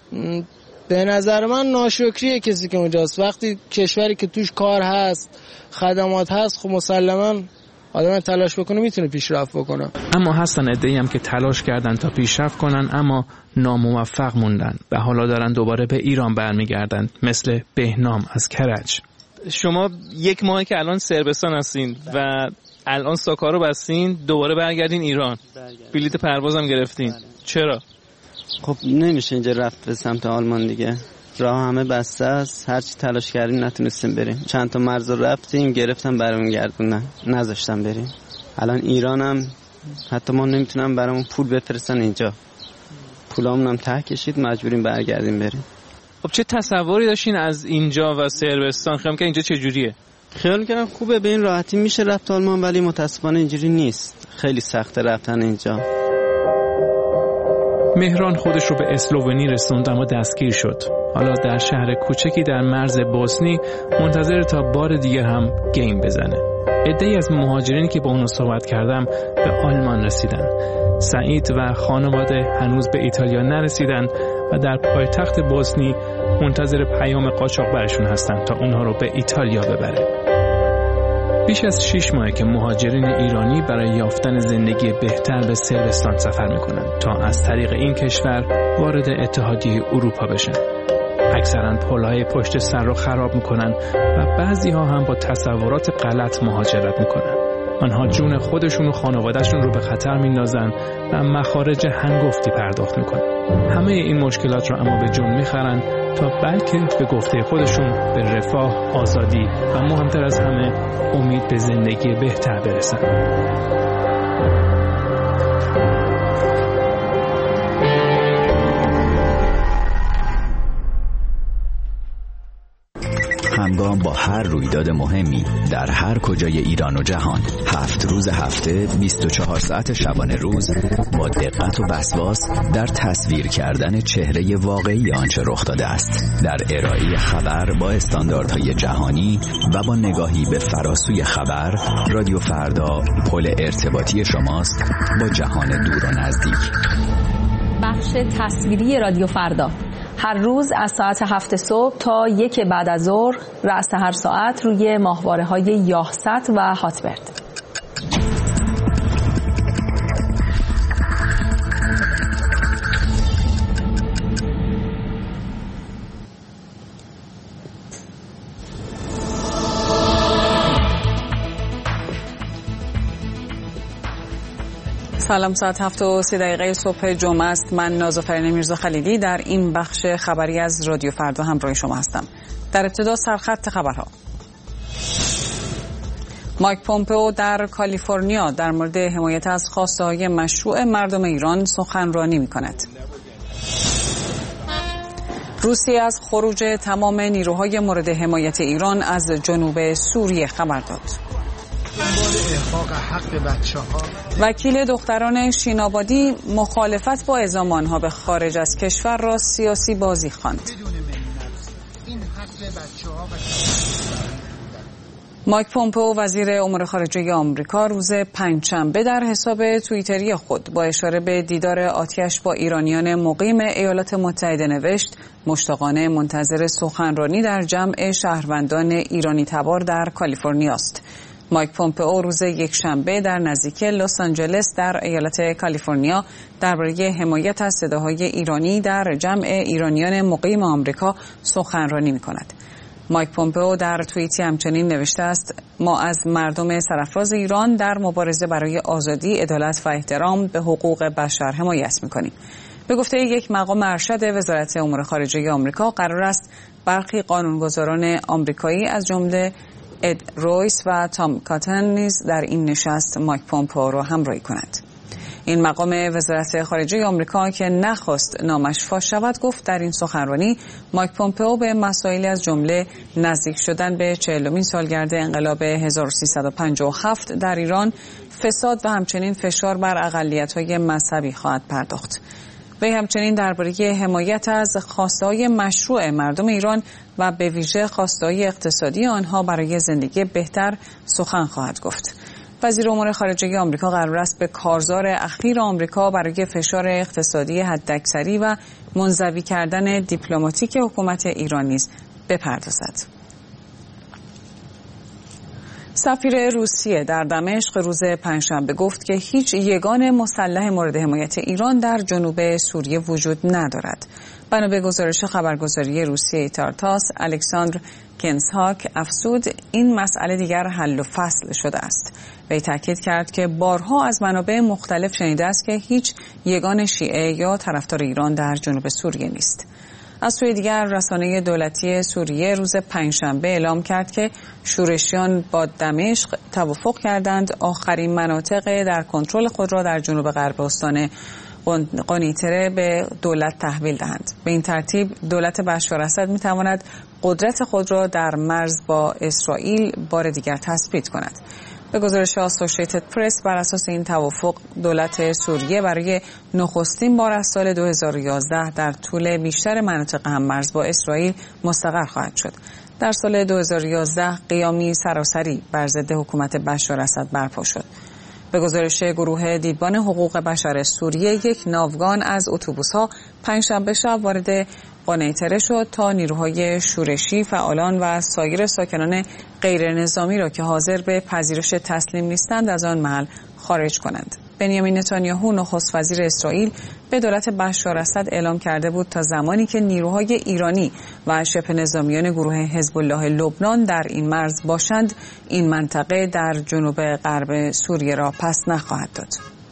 به نظر من ناشکریه کسی که اونجاست. وقتی کشوری که توش کار هست، خدمات هست، خب مسلما آدم تلاش بکنه میتونه پیشرفت بکنه. اما هستن عده‌ای هم که تلاش کردن تا پیشرفت کنن اما ناموفق موندن و حالا دارن دوباره به ایران برمیگردن، مثل بهنام از کرج. شما یک ماه که الان صربستان هستین و الان ساکا رو بستین، دوباره برگردین ایران. بلیط پروازم گرفتین. بله. چرا؟ خب نمیشه اینجا رفت به سمت آلمان دیگه. راه همه بسته است، هر چی تلاش کردیم نتونستیم بریم. چند تا مرز رفتیم، گرفتم برامون گردوندن، نذاشتم بریم. الان ایرانم حتی ما نمیتونم برامون پول بفرستن اینجا. پولامون هم ته کشید، مجبوریم برگردیم بریم. خب چه تصوری داشتین از اینجا و صربستان؟ خیال که اینجا چه جوریه؟ خیال می‌کردم خوبه، به این راحتی میشه رفت آلمان، ولی متأسفانه اینجوری نیست. خیلی سخته رفتن اینجا. مهران خودش رو به اسلوونی رسوند اما دستگیر شد. حالا در شهر کوچکی در مرز بوسنی منتظر تا بار دیگر هم گیم بزنه. عده‌ای از مهاجرینی که با اونو صحبت کردم به آلمان رسیدن. سعید و خانواده هنوز به ایتالیا نرسیدن و در پایتخت بوسنی منتظر پیام قاچاق برشون هستن تا اونها رو به ایتالیا ببره. بیش از شش ماهه که مهاجرین ایرانی برای یافتن زندگی بهتر به صربستان سفر میکنن تا از طریق این کشور وارد اتحادیه اروپا بشن. اکثرا پل‌های پشت سر رو خراب میکنن و بعضی ها هم با تصورات غلط مهاجرت میکنن. آنها جون خودشون و خانوادهشون رو به خطر میندازن و مخارج هنگفتی پرداخت میکنن. همه این مشکلات رو اما به جون میخرن تا بلکه به گفته خودشون به رفاه، آزادی و مهمتر از همه امید به زندگی بهتر برسن. همگام با هر رویداد مهمی در هر کجای ایران و جهان، هفت روز هفته، بیست و چهار ساعت شبانه روز، با دقت و وسواس در تصویر کردن چهره واقعی آنچه رخ داده است، در ارائه خبر با استانداردهای جهانی و با نگاهی به فراسوی خبر. رادیو فردا پل ارتباطی شماست با جهان دور و نزدیک. بخش تصویری رادیو فردا هر روز از ساعت هفت صبح تا یک بعد از ظهر، رأس هر ساعت روی ماهواره‌های یاهست و هاتبرد. سلام، ساعت هفت و سی دقیقه صبح جمعه است. من نازافرین میرزا خلیلی در این بخش خبری از رادیو فردا همراه شما هستم. در ابتدا سرخط خبرها. مایک پومپئو در کالیفرنیا در مورد حمایت از خواسته‌های مشروع مردم ایران سخنرانی می‌کند. روسیه از خروج تمام نیروهای مورد حمایت ایران از جنوب سوریه خبر داد. وکیل دختران شینابادی مخالفت با اعزام آنها به خارج از کشور را سیاسی بازی خواند. مایک پومپئو وزیر امور خارجه آمریکا روز پنجشنبه در حساب توییتری خود با اشاره به دیدار آتیش با ایرانیان مقیم ایالات متحده نوشت: مشتاقانه منتظر سخنرانی در جمع شهروندان ایرانی تبار در کالیفرنیا است. مایک پومپئو روز یکشنبه در نزدیکی لس آنجلس در ایالت کالیفرنیا درباره حمایت از صداهای ایرانی در جمع ایرانیان مقیم آمریکا سخنرانی می‌کند. مایک پومپئو در توییتی همچنین نوشته است: ما از مردم سرفراز ایران در مبارزه برای آزادی، عدالت و احترام به حقوق بشر حمایت می‌کنیم. به گفته یک مقام ارشد وزارت امور خارجه آمریکا، قرار است برخی قانونگذاران آمریکایی از جمله اد رویس و تام کاتن نیز در این نشست مایک پومپئو را همراهی کنند. این مقام وزارت خارجه آمریکا که نخواست نامش فاش شود گفت در این سخنرانی مایک پومپئو به مسائلی از جمله نزدیک شدن به چهلمین سالگرد انقلاب هزار و سیصد و پنجاه و هفت در ایران، فساد و همچنین فشار بر اقلیت‌های مذهبی خواهد پرداخت. وی همچنین درباره حمایت از خواسته‌های مشروع مردم ایران و به ویژه خواسته‌های اقتصادی آنها برای زندگی بهتر سخن خواهد گفت. وزیر امور خارجه آمریکا قرار است به کارزار اخیر آمریکا برای فشار اقتصادی حداکثری و منزوی کردن دیپلماتیک حکومت ایران نیز بپردازد. سفیر روسیه در دمشق روز پنجشنبه گفت که هیچ یگان مسلح مورد حمایت ایران در جنوب سوریه وجود ندارد. بنا به گزارش خبرگزاری روسیه تارتاس، الکساندر کنسهاک افزود این مسئله دیگر حل و فصل شده است. وی تاکید کرد که بارها از منابع مختلف شنیده است که هیچ یگان شیعه یا طرفدار ایران در جنوب سوریه نیست. از سوی دیگر رسانه دولتی سوریه روز پنجشنبه اعلام کرد که شورشیان با دمشق توافق کردند آخرین مناطق در کنترل خود را در جنوب غرب استان قنیطره به دولت تحویل دهند. به این ترتیب دولت بشار اسد می تواند قدرت خود را در مرز با اسرائیل بار دیگر تثبیت کند. به گزارش آسوشیتد پرس، بر اساس این توافق دولت سوریه برای نخستین بار از سال دو هزار و یازده در طول بیشتر مناطق هممرز با اسرائیل مستقر خواهد شد. در سال دو هزار و یازده قیامی سراسری بر ضد حکومت بشار اسد برپا شد. به گزارش گروه دیدبان حقوق بشر سوریه، یک ناوگان از اتوبوس‌ها پنجشنبه شب وارد قنیطره شد تا نیروهای شورشی، فعالان و سایر ساکنان غیر نظامی را که حاضر به پذیرش تسلیم نیستند از آن محل خارج کنند. بنیامین نتانیاهو نخست وزیر اسرائیل به دولت بشار اسد اعلام کرده بود تا زمانی که نیروهای ایرانی و شبه نظامیان گروه حزب الله لبنان در این مرز باشند، این منطقه در جنوب غرب سوریه را پس نخواهد داد.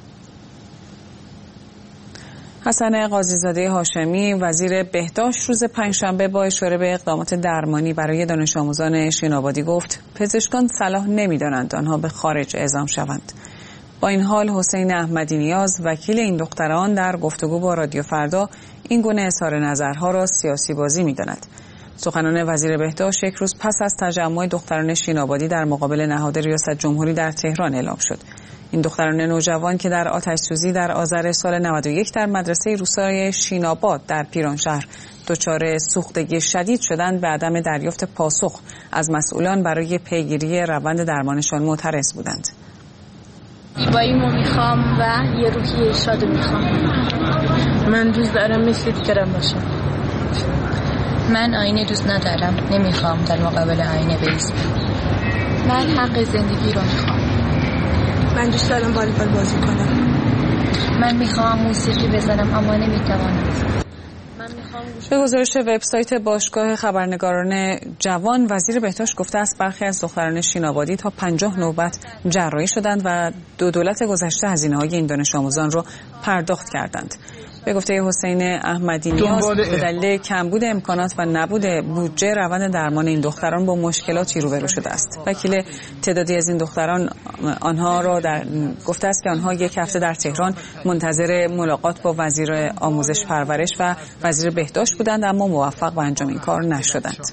حسن قاضیزاده هاشمی وزیر بهداشت روز پنجشنبه با اشاره به اقدامات درمانی برای دانش آموزان شینابادی گفت پزشکان صلاح نمی‌دانند آنها به خارج اعزام شوند. با این حال حسین احمدی نیاز وکیل این دختران در گفتگو با رادیو فردا این گونه اظهار نظرها را سیاسی بازی می‌داند. سخنان وزیر بهداشت یک روز پس از تجمع دختران شینابادی در مقابل نهاد ریاست جمهوری در تهران اعلام شد. این دختران نوجوان که در آتش‌سوزی در آذر سال نود و یک در مدرسه روستای شیناباد در پیرانشهر دچار سوختگی شدید شدند، به عدم دریافت پاسخ از مسئولان برای پیگیری روند درمانشان معترض بودند. زیباییمو میخوام و یه روحیه شادو میخوام. من دوست دارم مثل دیگران باشم. من آینه دوست ندارم، نمیخوام در مقابل آینه بایستم. من حق زندگی رو میخوام. من دوست دارم والیبال بازی کنم. من میخوام موسیقی بزنم اما نمیتوانم. به گزارش وبسایت باشگاه خبرنگاران جوان، وزیر بهداشت گفته است برخی از دختران شینابادی تا پنجاه نوبت جراحی شدند و دو دولت گذشته هزینه‌های این دانش آموزان را پرداخت کردند. به گفته حسین احمدی نیاز، به دلیل کمبود امکانات و نبود بودجه روند درمان این دختران با مشکلاتی روبرو شده است. وکیل تعدادی از این دختران آنها را در گفته است که آنها یک هفته در تهران منتظر ملاقات با وزیر آموزش پرورش و وزیر بهداشت بودند، اما موفق به انجام این کار نشدند.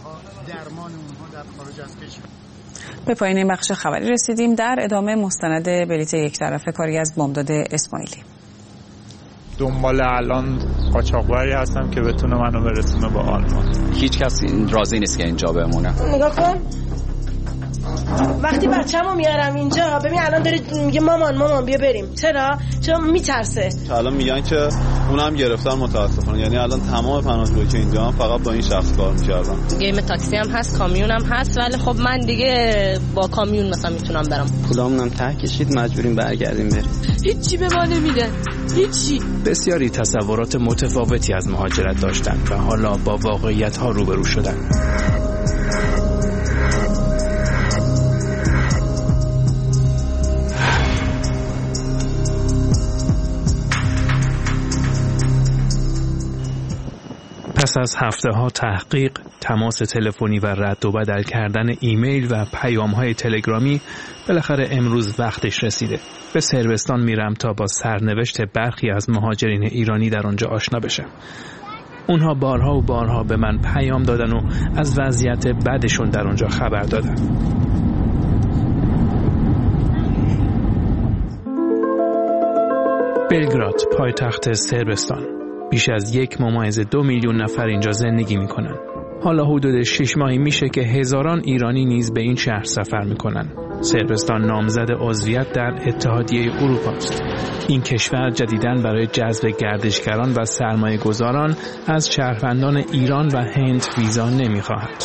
به پایان این بخش خبری رسیدیم. در ادامه مستند بلیت یک طرفه کاری از بامداد اسماعیلی. دنبال الان قاچاقبری هستم که بتونه منو برسونه با آلمان. هیچ کس راضی نیست که اینجا بمونه. نگاه کن، وقتی بچه‌مو میارم اینجا، ببین الان داره میگه مامان مامان بیا بریم. چرا؟ چون میترسه. الان میگن که اونم گرفتن متاسفانه. یعنی الان تمام پناهجویی که اینجا هم فقط با این شخص کار می‌کردن. گیم تاکسی هم هست، کامیون هم هست، ولی خب من دیگه با کامیون مثلا میتونم برم. پولامون هم ته کشید، مجبوریم برگردیم بریم. هیچی به ما نمیدن. هیچی. بسیاری تصورات متفاوتی از مهاجرت داشتند و حالا با واقعیت‌ها روبرو شدند. پس از هفته‌ها تحقیق، تماس تلفنی و رد و بدل کردن ایمیل و پیام‌های تلگرامی، بالاخره امروز وقتش رسیده. به صربستان میرم تا با سرنوشت برخی از مهاجرین ایرانی در آنجا آشنا بشم. اونها بارها و بارها به من پیام دادن و از وضعیت بدشون در آنجا خبر دادن. بلگراد، پایتخت صربستان. بیش از یک ممیز دو میلیون نفر اینجا زندگی میکنن. حالا حدود شش ماهی میشه که هزاران ایرانی نیز به این شهر سفر میکنن. صربستان نامزد عضویت در اتحادیه اروپا است. این کشور جدیداً برای جذب گردشگران و سرمایه گذاران از شهروندان ایران و هند ویزا نمیخواهد.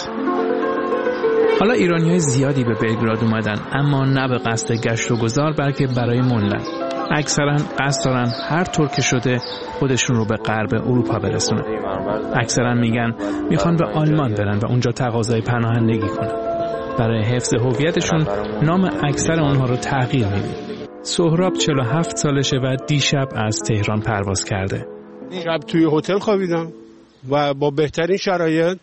حالا ایرانی‌های زیادی به بلگراد اومدن، اما نه به قصد گشت و گذار بلکه برای موندن. اکثرا قصد دارن هر طور که شده خودشون رو به غرب اروپا برسونن. اکثرا میگن میخوان به آلمان برن و اونجا تقاضای پناهندگی کنن. برای حفظ هویتشون نام اکثر اونها رو تغییر میدن. سهراب چهل و هفت سالشه و دیشب از تهران پرواز کرده. شب توی هتل خوابیدم و با بهترین شرایط،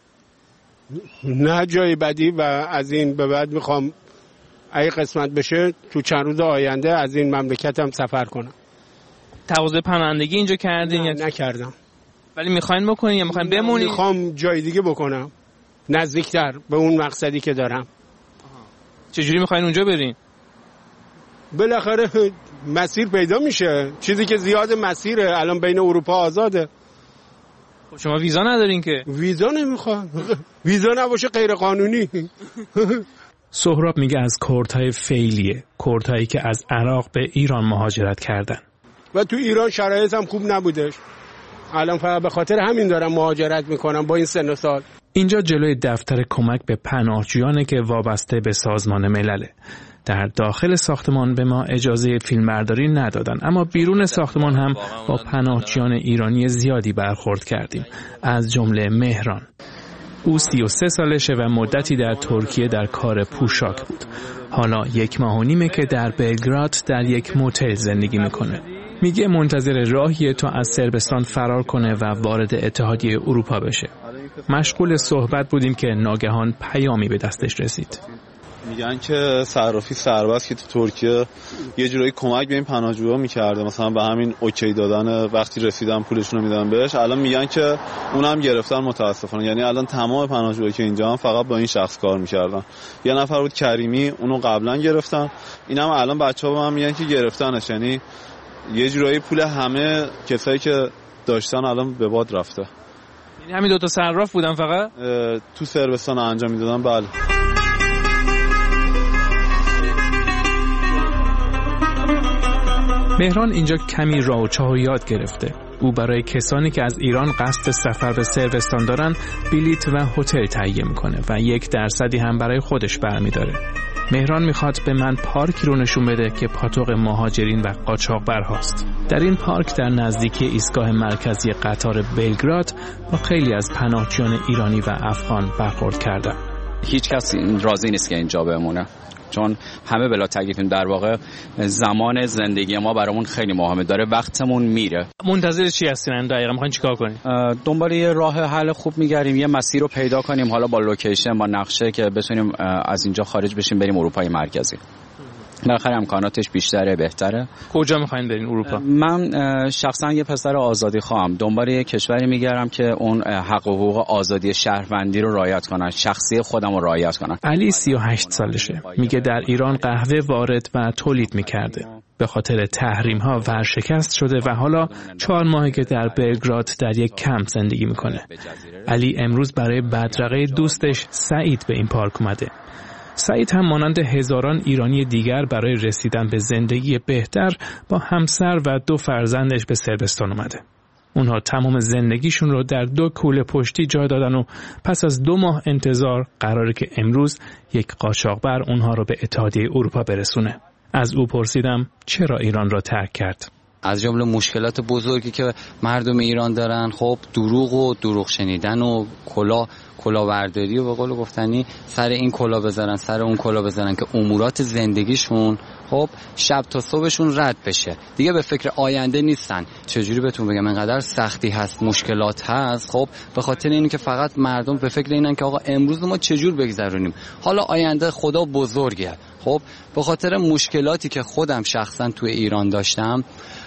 نه جای بدی، و از این به بعد میخوام اگه قسمت بشه تو چند روز آینده از این مملکتم سفر کنم. تقاضای پناهندگی اینجا کردین یا نکردم؟ ولی میخواین بکنین یا میخواین بمونین؟ میخوام جای دیگه بکنم، نزدیکتر به اون مقصدی که دارم. چجوری میخواین اونجا برین؟ بالاخره مسیر پیدا میشه، چیزی که زیاد مسیره. الان بین اروپا آزاده. خب شما ویزا ندارین که؟ ویزا نمیخوام. ویزا نباشه غیر قانونی. سهراب میگه از کردهای فعلیه، کردهایی که از عراق به ایران مهاجرت کردن. و تو ایران شرایط هم خوب نبودش. الان فقط به خاطر همین دارم مهاجرت میکنم با این سن و سال. اینجا جلوی دفتر کمک به پناهجویانه که وابسته به سازمان ملله. در داخل ساختمان به ما اجازه فیلمبرداری ندادن، اما بیرون ساختمان هم با پناهجویان ایرانی زیادی برخورد کردیم، از جمله مهران. او سی و سه سالشه و مدتی در ترکیه در کار پوشاک بود. حالا یک ماه و نیمه که در بلگراد در یک موتل زندگی میکنه. میگه منتظر راهیه تا از صربستان فرار کنه و وارد اتحادیه اروپا بشه. مشغول صحبت بودیم که ناگهان پیامی به دستش رسید. میگن که صرافی سرباز که تو ترکیه یه جورایی کمک به این پناهجوها میکرده، مثلا به همین اوکی دادن وقتی رسیدن پولشون رو میدن بهش. الان میگن که اونم گرفتن متاسفانه. یعنی الان تمام پناهجوهایی که اینجا هم فقط با این شخص کار میکردن. یه نفر بود کریمی، اونو قبلا گرفتن، اینم الان بچه‌ها به من میگن که گرفتنش. یعنی یه جورایی پول همه کسایی که داشتن الان به باد رفته. یعنی همین دو تا صراف بودن فقط تو صربستان انجام میدادن. بله. مهران اینجا کمی راه و چاه یاد گرفته. او برای کسانی که از ایران قصد سفر به صربستان دارن بلیت و هتل تهیه میکنه و یک درصدی هم برای خودش برمیداره. مهران میخواد به من پارکی رو نشون بده که پاتوق مهاجرین و قاچاقبرهاست. در این پارک در نزدیکی ایستگاه مرکزی قطار بلگراد با خیلی از پناهجویان ایرانی و افغان برخورد کردم. هیچ کس راضی نیست که اینجا بمونه، چون همه بلا تکلیفیم. در واقع زمان زندگی ما برامون خیلی مهمه، داره وقتمون میره. منتظر چی هستین دقیقاً؟ میخواین چیکار کنین؟ دنبال یه راه حل خوب میگردیم، یه مسیر رو پیدا کنیم، حالا با لوکیشن، با نقشه، که بتونیم از اینجا خارج بشیم بریم اروپای مرکزی. بالاخره امکاناتش بیشتره، بهتره. کجا میخواین برین اروپا؟ من شخصا یه پسر آزادی خواهم، دنبال یه کشوری میگردم که اون حق و حقوق آزادی شهروندی رو رعایت کنن، شخصی خودم رو رعایت کنن. علی سی و هشت سالشه. میگه در ایران قهوه وارد و تولید میکرده. به خاطر تحریم ها ورشکست شده و حالا چهار ماهه که در بلگراد در یک کمپ زندگی میکنه. علی امروز برای بدرقه دوستش سعید به این پارک اومده. سعید هم مانند هزاران ایرانی دیگر برای رسیدن به زندگی بهتر با همسر و دو فرزندش به صربستان اومده. اونها تمام زندگیشون رو در دو کوله پشتی جا دادن و پس از دو ماه انتظار قراره که امروز یک قاچاقبر اونها رو به اتحادیه اروپا برسونه. از او پرسیدم چرا ایران را ترک کرد. از جمله مشکلات بزرگی که مردم ایران دارن، خب دروغ و دروغ شنیدن و کلا کلاهبرداری و به قول گفتنی سر این کلا بذارن سر اون کلا بذارن که امورات زندگیشون خب شب تا صبحشون رد بشه، دیگه به فکر آینده نیستن. چجوری بهتون بگم، اینقدر سختی هست، مشکلات هست، خب به خاطر اینه که فقط مردم به فکر اینن که آقا امروز ما چجور بگذرونیم، حالا آینده خدا بزرگه. خب به خاطر مشکلاتی که خودم شخصا توی ایران داشتم،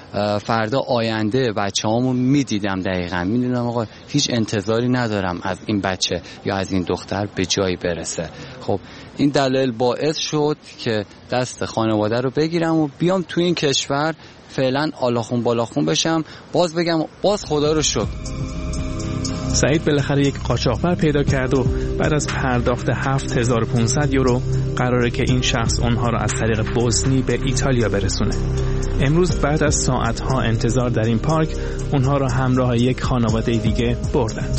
فردا آینده بچه‌هامو میدیدم، دقیقاً میدونم آقا هیچ انتظاری ندارم از این بچه یا از این دختر به جایی برسه. خب این دلیل باعث شد که دست خانواده رو بگیرم و بیام تو این کشور فعلا آلاخون بالاخون بشم، باز بگم باز خدا رو شکر. سعید بالاخره یک قاچاقبر پیدا کرد و بعد از پرداخت هفت هزار و پانصد یورو قراره که این شخص اونها رو از طریق بوسنی به ایتالیا برسونه. امروز بعد از ساعتها انتظار در این پارک اونها را همراه یک خانواده دیگه بردند.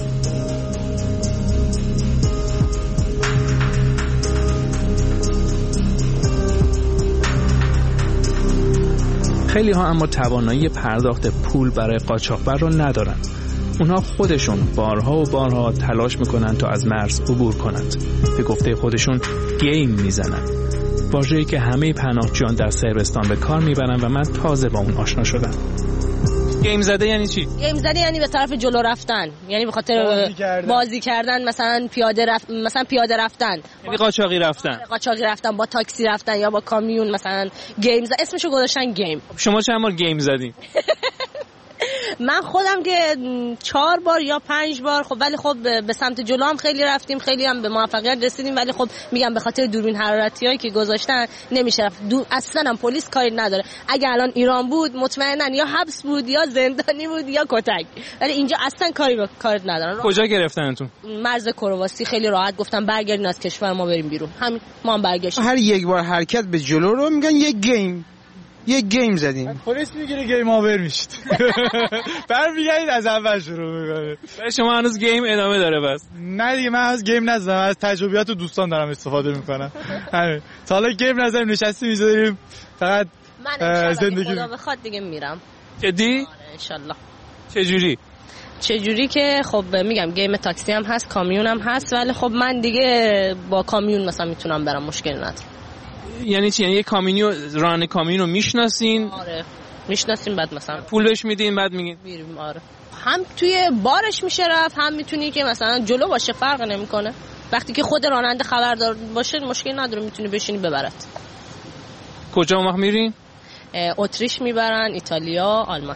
خیلی ها اما توانایی پرداخت پول برای قاچاقبر رو ندارن. اونها خودشون بارها و بارها تلاش میکنن تا از مرز عبور کنند. به گفته خودشون گیم میزنن. واژه‌ای که همه پناهجویان در صربستان به کار میبرن و من تازه با اون آشنا شدم. گیم زده یعنی چی؟ گیم زده یعنی به طرف جلو رفتن، یعنی به خاطر بازی کردن, بازی کردن مثلا پیاده رفت مثلا پیاده رفتن، یعنی قاچاقی رفتن. قاچاقی رفتن با تاکسی رفتن یا با کامیون مثلا گیم زده، اسمشو گذاشتن گیم. شما چند بار گیم زدین؟ من خودم که چهار بار یا پنج بار، خب ولی خب به سمت جلو هم خیلی رفتیم، خیلی هم به موفقیت رسیدیم، ولی خب میگم به خاطر دوربین حرارتیایی که گذاشتن نمیشه رفت. اصلا هم پلیس کاری نداره. اگه الان ایران بود مطمئنا یا حبس بود یا زندانی بود یا کتک، ولی اینجا اصلا کاری به کارت ندارن. کجا گرفتنتون؟ مرز کرواسی. خیلی راحت گفتم برگردین از کشور ما بریم بیرون، همین ما هم برگشتیم. هر یک بار حرکت به جلو رو میگن یک گیم، یک گیم زدین. پلیس میگیره گیم آور میشید. برمیگردید از اول شروع میکنه. شما هنوز گیم ادامه داره بس؟ نه دیگه، من از گیم نزدم، از تجربیات و دوستان دارم استفاده میکنم. همین. تا حالا گیم نزدیم، نشستیم میذاریم فقط زندگی. خدا بخواد دیگه میرم. جدی؟ آره ان شاء الله. چه جوری؟ چه جوری که خب میگم گیم تاکسی هم هست، کامیون هم هست، ولی خب من دیگه با کامیون مثلا میتونم برم، مشکل نداره. یعنی چی؟ یعنی یه کامیونیو ران کامیونو میشناسین؟ آره میشناسیم، بعد مثلا پولش میدین بعد میگین میریم. آره هم توی بارش میشه رفت، هم میتونی که مثلا جلو باشه، فرق نمیکنه. وقتی که خود راننده خبردار باشه مشکل نداره، میتونی بشینی ببرت. کجا اون وقت میرین؟ اتریش میبرن، ایتالیا، آلمان.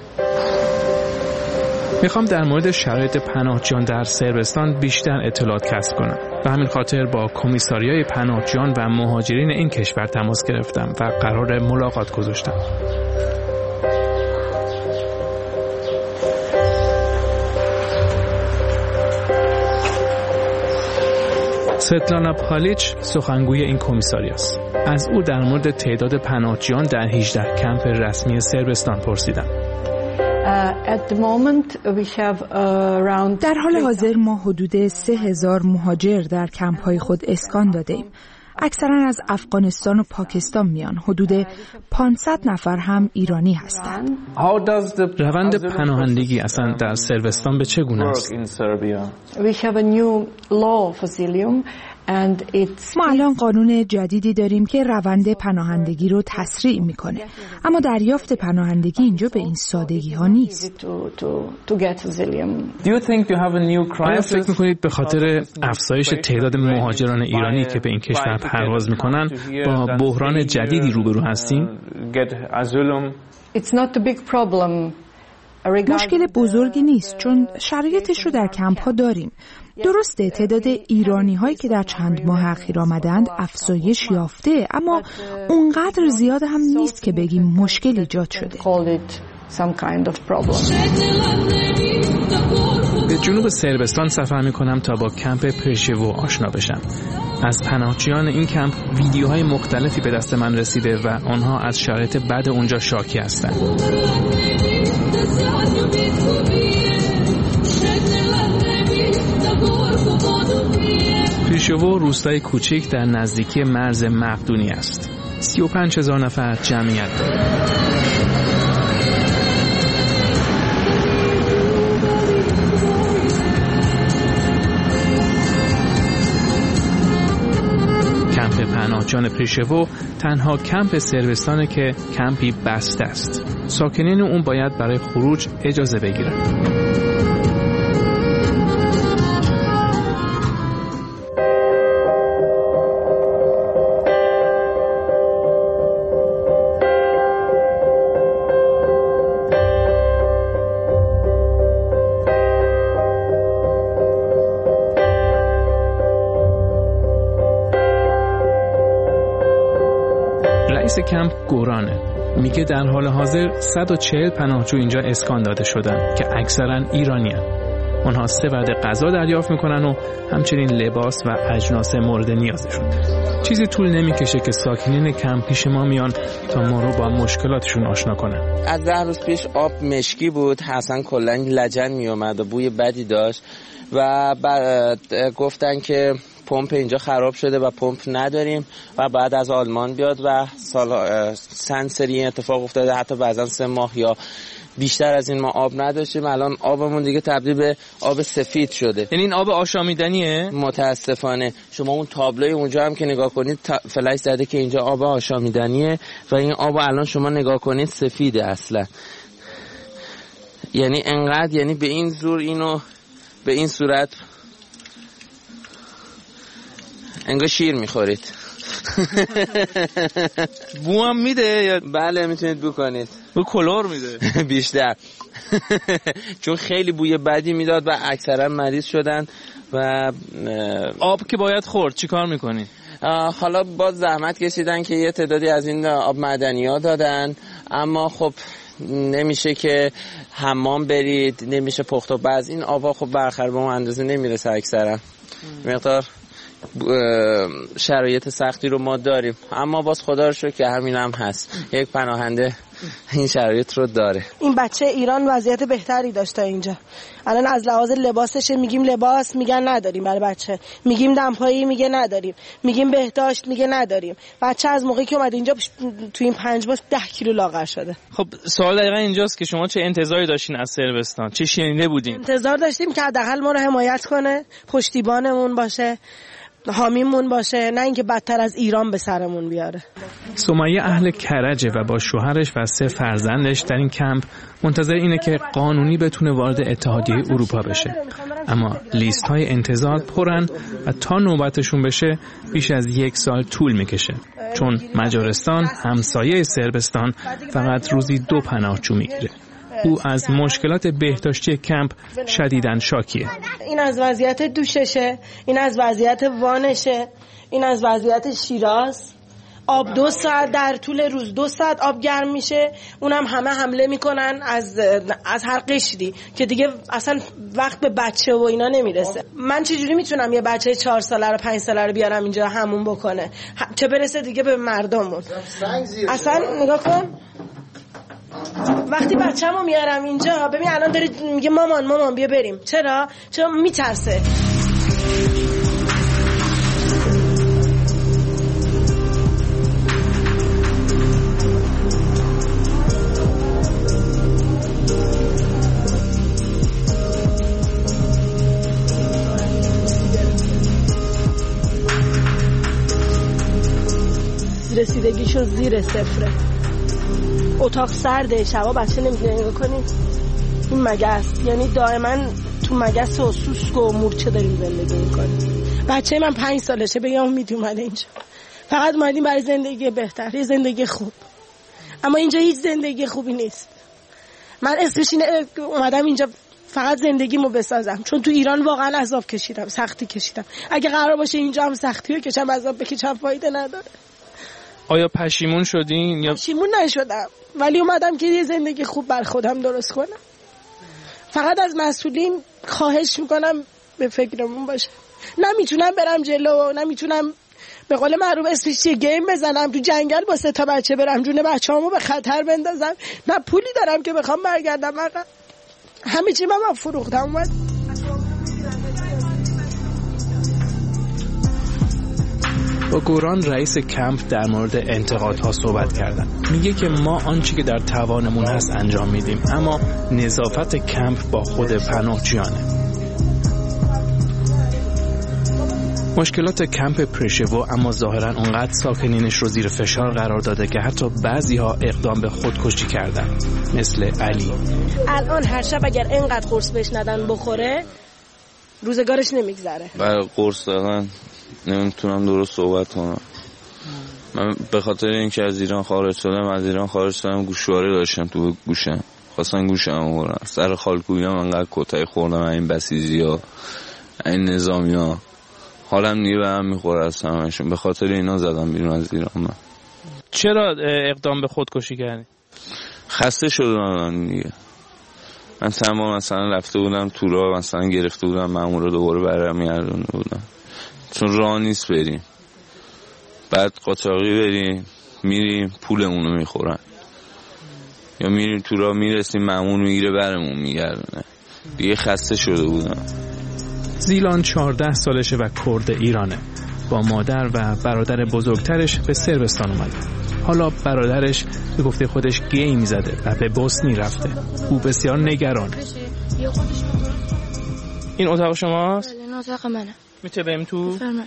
میخوام در مورد شرایط پناهجویان در صربستان بیشتر اطلاعات کسب کنم. به همین خاطر با کمیساریای پناهجویان و مهاجرین این کشور تماس گرفتم و قرار ملاقات گذاشتم. ستلانا پالیچ سخنگوی این کمیساری است. از او در مورد تعداد پناهجویان در هجده کمپ رسمی صربستان پرسیدم. در حال حاضر ما حدود سه هزار مهاجر در کمپ‌های خود اسکان دادیم. اکثرا از افغانستان و پاکستان میان. حدود پانصد نفر هم ایرانی هستند. روند پناهندگی اصلا در صربستان به چه گونه است؟ ما الان قانون جدیدی داریم که روند پناهندگی رو تسریع میکنه، اما دریافت پناهندگی اینجا به این سادگی ها نیست. آیا فکر میکنید به خاطر افزایش تعداد مهاجران ایرانی که به این کشور پرواز میکنن با بحران جدیدی روبرو هستیم؟ مشکل بزرگی نیست، چون شرایطش رو در کمپ ها داریم. درسته تعداد ایرانی هایی که در چند ماه اخیر آمدند افزایش یافته، اما اونقدر زیاد هم نیست که بگیم مشکل ایجاد شده. به جنوب صربستان سفر میکنم تا با کمپ پرشوو آشنا بشم. از پناهجویان این کمپ ویدیوهای مختلفی به دست من رسیده و آنها از شرایط بد اونجا شاکی هستند. پرشوو روستای کوچک در نزدیکی مرز مقدونی است. سی و پنج هزار نفر جمعیت دارد. کمپ پناهجویان پرشوو تنها کمپ صربستانه که کمپی بسته است. ساکنین اون باید برای خروج اجازه بگیرند. رئیس کمپ گورانه میگه در حال حاضر صد و چهل پناهجو اینجا اسکان داده شدن که اکثرا ایرانیان. اونها سه وعده غذا دریافت میکنن و همچنین لباس و اجناس مورد نیازشون. چیزی طول نمیکشه که ساکنین کمپ پیش ما میان تا ما رو با مشکلاتشون آشنا کنن. از ده روز پیش آب مشکی بود، حسن کلا لجن میومد و بوی بدی داشت و بعد گفتن که پمپ اینجا خراب شده و پمپ نداریم و بعد از آلمان بیاد و سال چند سری اتفاق افتاده، حتی بعضا سه ماه یا بیشتر از این ما آب نداشتیم. الان آبمون دیگه تبدیل به آب سفید شده. یعنی این آب آشامیدنیه؟ متاسفانه. شما اون تابلوی اونجا هم که نگاه کنید فلش زده که اینجا آب آشامیدنیه و این آب الان شما نگاه کنید سفیده اصلا. یعنی انقدر، یعنی به این زور اینو به این صورت انگار شیر میخورید. بو هم میده یا؟ بله میتونید بو کنید. بو کلور میده بیشتر. چون خیلی بوی بدی میداد و اکثرا مریض شدن. و آب که باید خورد چی کار میکنی؟ حالا باز زحمت کشیدن که یه تعدادی از این آب معدنی ها دادن، اما خب نمیشه که حمام برید، نمیشه پخت و بعض این آبا خب برخر به اون اندازه نمیرسه. اکثرا مقدار شرایط سختی رو ما داریم، اما باز خدا رو شکر که همین هم هست. یک پناهنده این شرایط رو داره. این بچه ایران وضعیت بهتری داشته اینجا. الان از لحاظ لباسش میگیم لباس، میگن نداریم برای بچه. میگیم دمپایی، میگه نداریم. میگیم بهداشت، میگه نداریم. بچه از موقعی که اومد اینجا تو این پنج ماه ده کیلو لاغر شده. خب سوال دقیقا اینجاست که شما چه انتظاری داشتین از صربستان؟ چه شنیده بودین؟ انتظار داشتیم که حداقل ما رو حمایت کنه، پشتیبانمون باشه، حامیمون باشه، نه اینکه بدتر از ایران به سرمون بیاره. سمیه اهل کرجه و با شوهرش و سه فرزندش در این کمپ منتظر اینه که قانونی بتونه وارد اتحادیه اروپا بشه، اما لیست های انتظار پرن و تا نوبتشون بشه بیش از یک سال طول میکشه، چون مجارستان همسایه صربستان فقط روزی دو پناهجو میگیره. او از مشکلات بهداشتی کمپ شدیداً شاکیه. این از وضعیت دوششه، این از وضعیت وانشه، این از وضعیت شیراز. آب دو ساعت در طول روز دو ساعت آب گرم میشه، اونم همه حمله میکنن از از هر قشری که دیگه اصلا وقت به بچه و اینا نمیرسه. من چجوری میتونم یه بچه چهار ساله رو پنج ساله رو بیارم اینجا همون بکنه، چه برسه دیگه به مردمون. اصلا نگاه کن، وقتی بچه‌مو میارم اینجا ببین الان داره میگه مامان مامان بیا بریم. چرا؟ چرا میترسه. و زیر صفره. اتاق سرده، شبا بچه نمیتونه نگاه کنید. این مگس، یعنی دائما تو مگس و سوسک و مورچه داریم زندگی میکنیم. بچه من پنج سالشه، به یه امید اومده اینجا. فقط اومدیم برای زندگی بهتر، یه زندگی خوب. اما اینجا هیچ زندگی خوبی نیست. من اسمش اینه اومدم اینجا فقط زندگیمو بسازم، چون تو ایران واقعا عذاب کشیدم، سختی کشیدم. اگه قرار باشه اینجا هم سختی رو کشم، عذاب بکشم، فایده نداره. آیا پشیمون شدین یا پشیمون نشدم، ولی اومدم که یه زندگی خوب بر خودم درست کنم. فقط از مسئولین خواهش میکنم به فکرمون باشه. نمیتونم برم جلو، نمیتونم به قول معروف اسمش چیه گیم بزنم تو جنگل با سه تا بچه برم جون بچه‌هامو به خطر بندازم. نه پولی دارم که بخوام برگردم عقب. همه چی من فروختم. اومد با گوران رئیس کمپ در مورد انتقادها صحبت کردن. میگه که ما آنچه که در توانمون هست انجام میدیم، اما نظافت کمپ با خود پناهجویانه. مشکلات کمپ پرشوو اما ظاهراً اونقدر ساکنینش رو زیر فشار قرار داده که حتی بعضی‌ها اقدام به خودکشی کردن، مثل علی. الان هر شب اگر اینقدر قرص بهش ندن بخوره روزگارش نمیگذره. برای قرص دادن نمیتونم درست صحبت کنم. من به خاطر اینکه از ایران خارج شدم از ایران خارج شدم گوشواره داشتم تو گوشم، خواستن گوشم ببرن. سر خالکوبی هم انقدر کتک خوردم این بسیجی‌ها، این نظامی‌ها. حالم دیگه به هم میخوره از همشون. به خاطر اینا زدم بیرون از ایران. من چرا اقدام به خودکشی کردی؟ خسته شدم من دیگه. من تمام مثلا رفته بودم تو راه، مثلا گرفته بودم مامورا دوباره برمیگردونده بودم، چون راه نیست بریم. بعد قاچاقی بریم میریم پولمونو میخورن، یا میریم تو راه میرسیم مامور میگیره برمون میگردونه. دیگه خسته شده بودم. زیلان چهارده سالشه و کرد ایرانه. با مادر و برادر بزرگترش به صربستان اومده. حالا برادرش به گفته خودش گیم زده و به بوسنی رفته. او بسیار نگرانه. این اتاق شماست؟ بله، این اتاق منه. میتونه بریم تو؟ بفرمایید.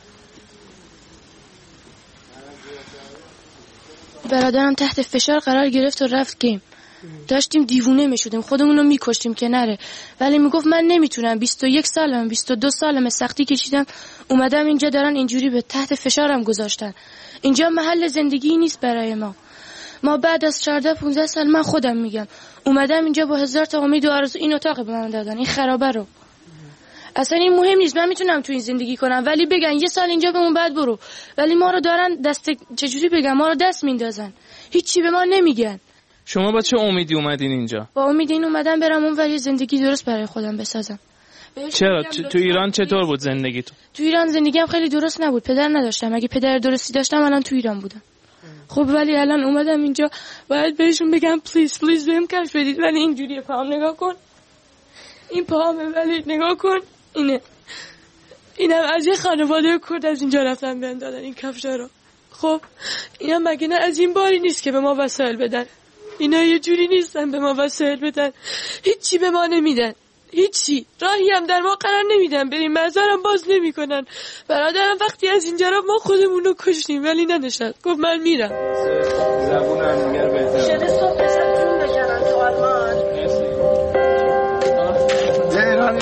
برادرم تحت فشار قرار گرفت و رفت گیم. داشتیم دیوونه میشدیم، خودمون رو میکشتیم که نره، ولی میگفت من نمیتونم. بیست و یک سالم، بیست و دو سالم سختی کشیدم اومدم اینجا، دارن اینجوری به تحت فشارم گذاشتن. اینجا محل زندگی نیست برای ما. ما بعد از چهارده پانزده سال، من خودم میگم، اومدم اینجا با هزار تا امید و آرزو این اتاق به من دادن، این خرابه رو. اصلا این مهم نیست، من میتونم تو این زندگی کنم، ولی بگن یه سال اینجا بمون بعد برو. ولی ما رو دارن دست، چجوری بگم، ما رو دست میندازن، هیچی به ما نمیگن. شما با چه امیدی اومدین اینجا؟ با امید این اومدم برم اون ولی زندگی درست برای خودم بسازم. چرا؟ تو ایران چطور بود زندگی تو؟ تو ایران زندگیم خیلی درست نبود، پدر نداشتم. اگه پدر درستی داشتم الان تو ایران بودم. خب ولی الان اومدم اینجا، باید بهشون بگم پلیز پلیز بهم کش بدید. ولی اینجوریه، پاهم نگاه کن، این پاهمه، ولی نگاه کن اینه. اینم از یه خانواده کرد از اینجا رفتن بهم دادن این کفشا رو. خب اینا مگه نه از این باری نیست که به ما وسایل بدن؟ اینا یه جوری نیستن به ما وسایل بدن، هیچی به ما نمیدن، هیچی. راهی هم در ما قرار نمیدن بریم، مزارم باز نمیکنن. برادرم وقتی از اینجا را ما خودمون رو کشتیم ولی ننشست، گفت من میرم. زبونم دیگر بهتر شده صبح پسر جون بکنن تو آلمان. یه ایرانی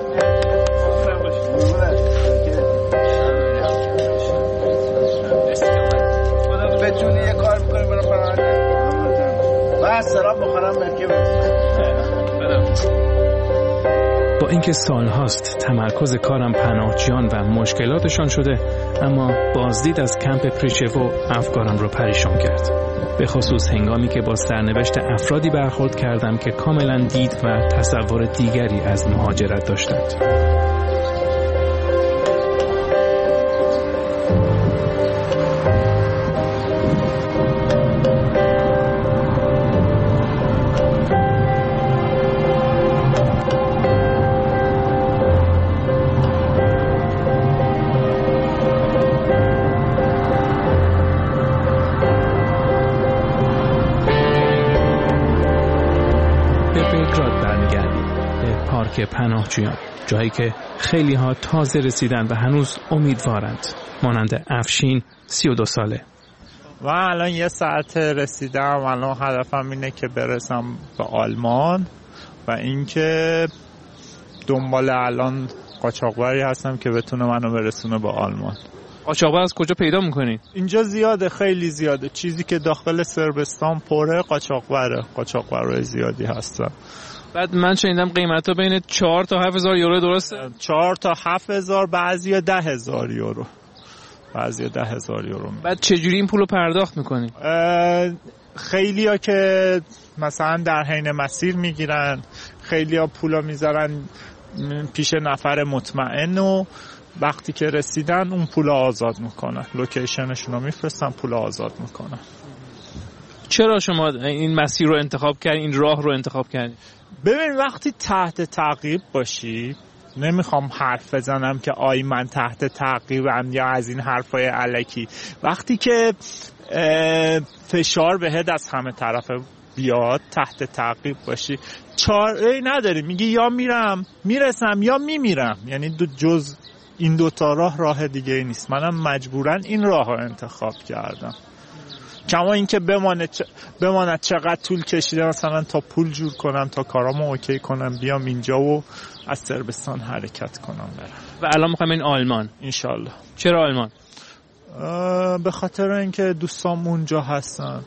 بتونی یه کار بکنی برای پرانده و سراب بخورم مرکب. با اینکه سالهاست تمرکز کارم پناهجویان و مشکلاتشان شده، اما بازدید از کمپ پریچوو افکارم رو پریشان کرد. به خصوص هنگامی که با سرنوشت افرادی برخورد کردم که کاملا دید و تصور دیگری از مهاجرت داشتند. که پناهجویان، جایی که خیلی ها تازه رسیدن و هنوز امیدوارند، مانند افشین سی و دو ساله. من الان یه ساعت رسیدم، الان هدفم اینه که برسم به آلمان و اینکه دنبال الان قاچاقبری هستم که بتونه منو برسونه به آلمان. قاچاقبر از کجا پیدا میکنین؟ اینجا زیاده، خیلی زیاده. چیزی که داخل صربستان پره قاچاقبره، قاچاقبرای زیادی هستن. بعد من شنیدم قیمتا بین چهار تا هفت هزار یورو، درسته؟ چهار تا هفت هزار، بعضیا ده هزار یورو، بعضیا ده هزار یورو. بعد چجوری این پولو پرداخت میکنین؟ خیلی ها که مثلا در حین مسیر میگیرن، خیلی ها پولا میذارن پیش نفر مطمئن و وقتی که رسیدن اون پول آزاد میکنن، لوکیشنشون رو میفرستن، پول آزاد میکنن. چرا شما این مسیر رو انتخاب کردین، این راه رو انتخاب کردین؟ ببین وقتی تحت تعقیب باشی، نمیخوام حرف بزنم که آی من تحت تعقیبم یا از این حرفای الکی، وقتی که فشار بهت از همه طرف بیاد، تحت تعقیب باشی، چاره نداری، میگی یا میرم میرسم یا میمیرم، یعنی دو جز این دوتا راه راه دیگه ای نیست. منم مجبوراً این راه رو انتخاب کردم، کما اینکه بمانه چ... بماند چقدر طول کشیده مثلا تا پول جور کنم، تا کارامو اوکی کنم، بیام اینجا و از صربستان حرکت کنم برم. و الان میخوام این آلمان انشالله. چرا آلمان؟ به خاطر اینکه دوستام اونجا هستن،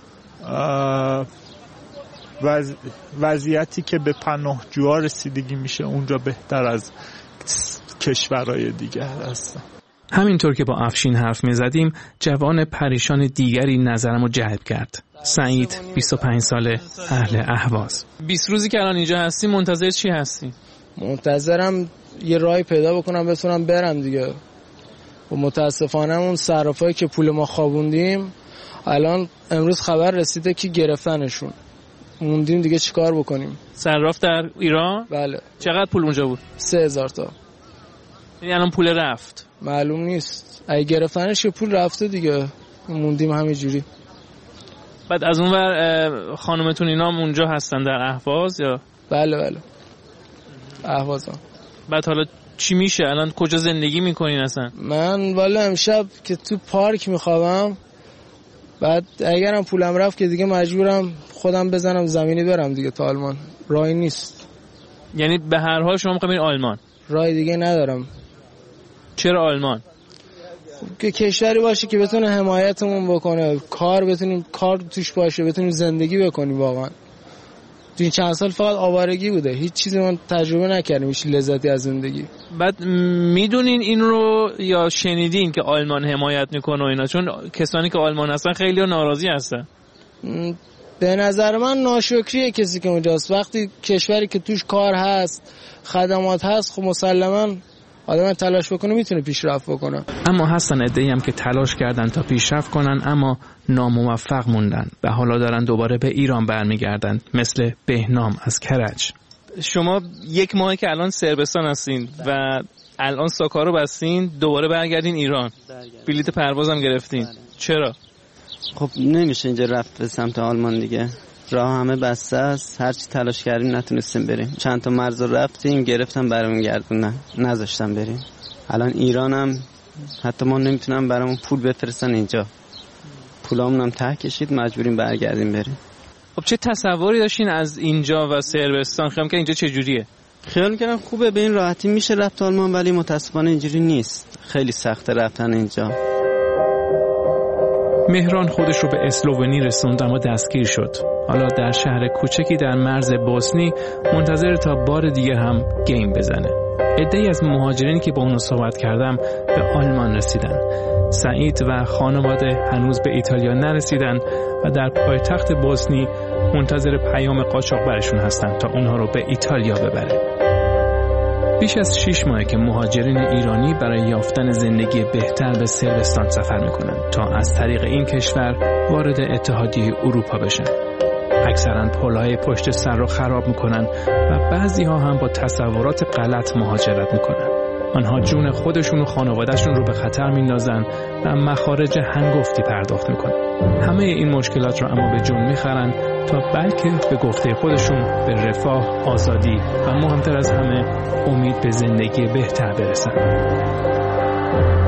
وز... وضعیتی که به پناهجوها رسیدگی میشه اونجا بهتر از کشورهای دیگه هستن. همینطور که با افشین حرف میزدیم، جوان پریشان دیگری نظرمو جلب کرد. سعید، بیست و پنج ساله، اهل اهواز. بیست روزی که الان اینجا هستی منتظر چی هستی؟ منتظرم یه راهی پیدا بکنم بتونم برم دیگه. و متاسفانه اون صرافایی که پول ما خوابوندیم الان امروز خبر رسیده که گرفتنشون. موندیم دیگه چیکار بکنیم؟ صراف در ایران؟ بله. چقدر پول اونجا بود؟ سه هزار تا. یعنی الان پول رفت؟ معلوم نیست. اگه گرفتنش که پول رفته دیگه، موندیم همینجوری. بعد از اون ور خانومتون اینا هم اونجا هستن در اهواز یا؟ بله بله اهوازم. بعد حالا چی میشه؟ الان کجا زندگی میکنین اصلا؟ من والا امشب که تو پارک میخوابم، بعد اگرم پولم رفت که دیگه مجبورم خودم بزنم زمینی برم دیگه تا آلمان. راهی نیست. یعنی به هر حال شما میخواین آلمان؟ راه دیگه ندارم. چرا آلمان؟ که کشوری باشه که بتونه حمایتمون بکنه، کار بتونیم کار توش باشه، بتونیم زندگی بکنیم. واقعا تو این چند سال فقط آوارگی بوده، هیچ چیزی من تجربه نکردیم، هیچ لذتی از زندگی. بعد میدونین این رو یا شنیدین که آلمان حمایت میکنه و اینا؟ چون کسانی که آلمان هستن خیلی ناراضی هستن. به نظر من ناشکریه کسی که اونجاست. وقتی کشوری که توش کار هست، خدمات هست، خب مسلما آدم تلاش بکنه میتونه پیشرفت بکنه. اما هستن عده‌ای هم که تلاش کردن تا پیشرفت کنن اما ناموفق موندن و حالا دارن دوباره به ایران برمیگردن، مثل بهنام از کرج. شما یک ماهه که الان صربستان هستین و الان ساکا رو بستین، دوباره برگردین ایران. بلیت پروازم گرفتین. چرا؟ خب نمیشه اینجا رفت به سمت آلمان دیگه. راه همه بسته است، هرچی تلاش کردیم نتونستیم بریم. چند تا مرز رو رفتیم، گرفتم برامون گردوندن، نذاشتم بریم. الان ایرانم حتی ما نمیتونم برامون پول بفرستن اینجا. پولامون هم ته کشید، مجبوریم برگردیم بریم. خب چه تصوری داشتین از اینجا و صربستان؟ خیال که اینجا چه جوریه؟ خیال می‌کردم خوبه، به این راحتی میشه رفت آلمان، ولی متاسفانه اینجوری نیست. خیلی سخته رفتن اینجا. مهران خودش رو به اسلوونی رسوند اما دستگیر شد. حالا در شهر کوچکی در مرز بوسنی منتظر تا بار دیگه هم گیم بزنه. عده‌ای از مهاجرینی که با اونو صحبت کردم به آلمان رسیدن. سعید و خانواده هنوز به ایتالیا نرسیدن و در پایتخت بوسنی منتظر پیام قاچاقبرشون هستن تا اونها رو به ایتالیا ببره. بیش از شش ماهه که مهاجرین ایرانی برای یافتن زندگی بهتر به صربستان سفر میکنن تا از طریق این کشور وارد اتحادیه اروپا بشن. اکثرا پل‌های پشت سر رو خراب میکنن و بعضی ها هم با تصورات غلط مهاجرت میکنن. آنها جون خودشون و خانوادهشون رو به خطر میندازن و مخارج هنگفتی پرداخت میکنن. همه این مشکلات رو اما به جون میخرن تا بلکه به گفته خودشون به رفاه، آزادی و مهمتر از همه امید به زندگی بهتر برسن.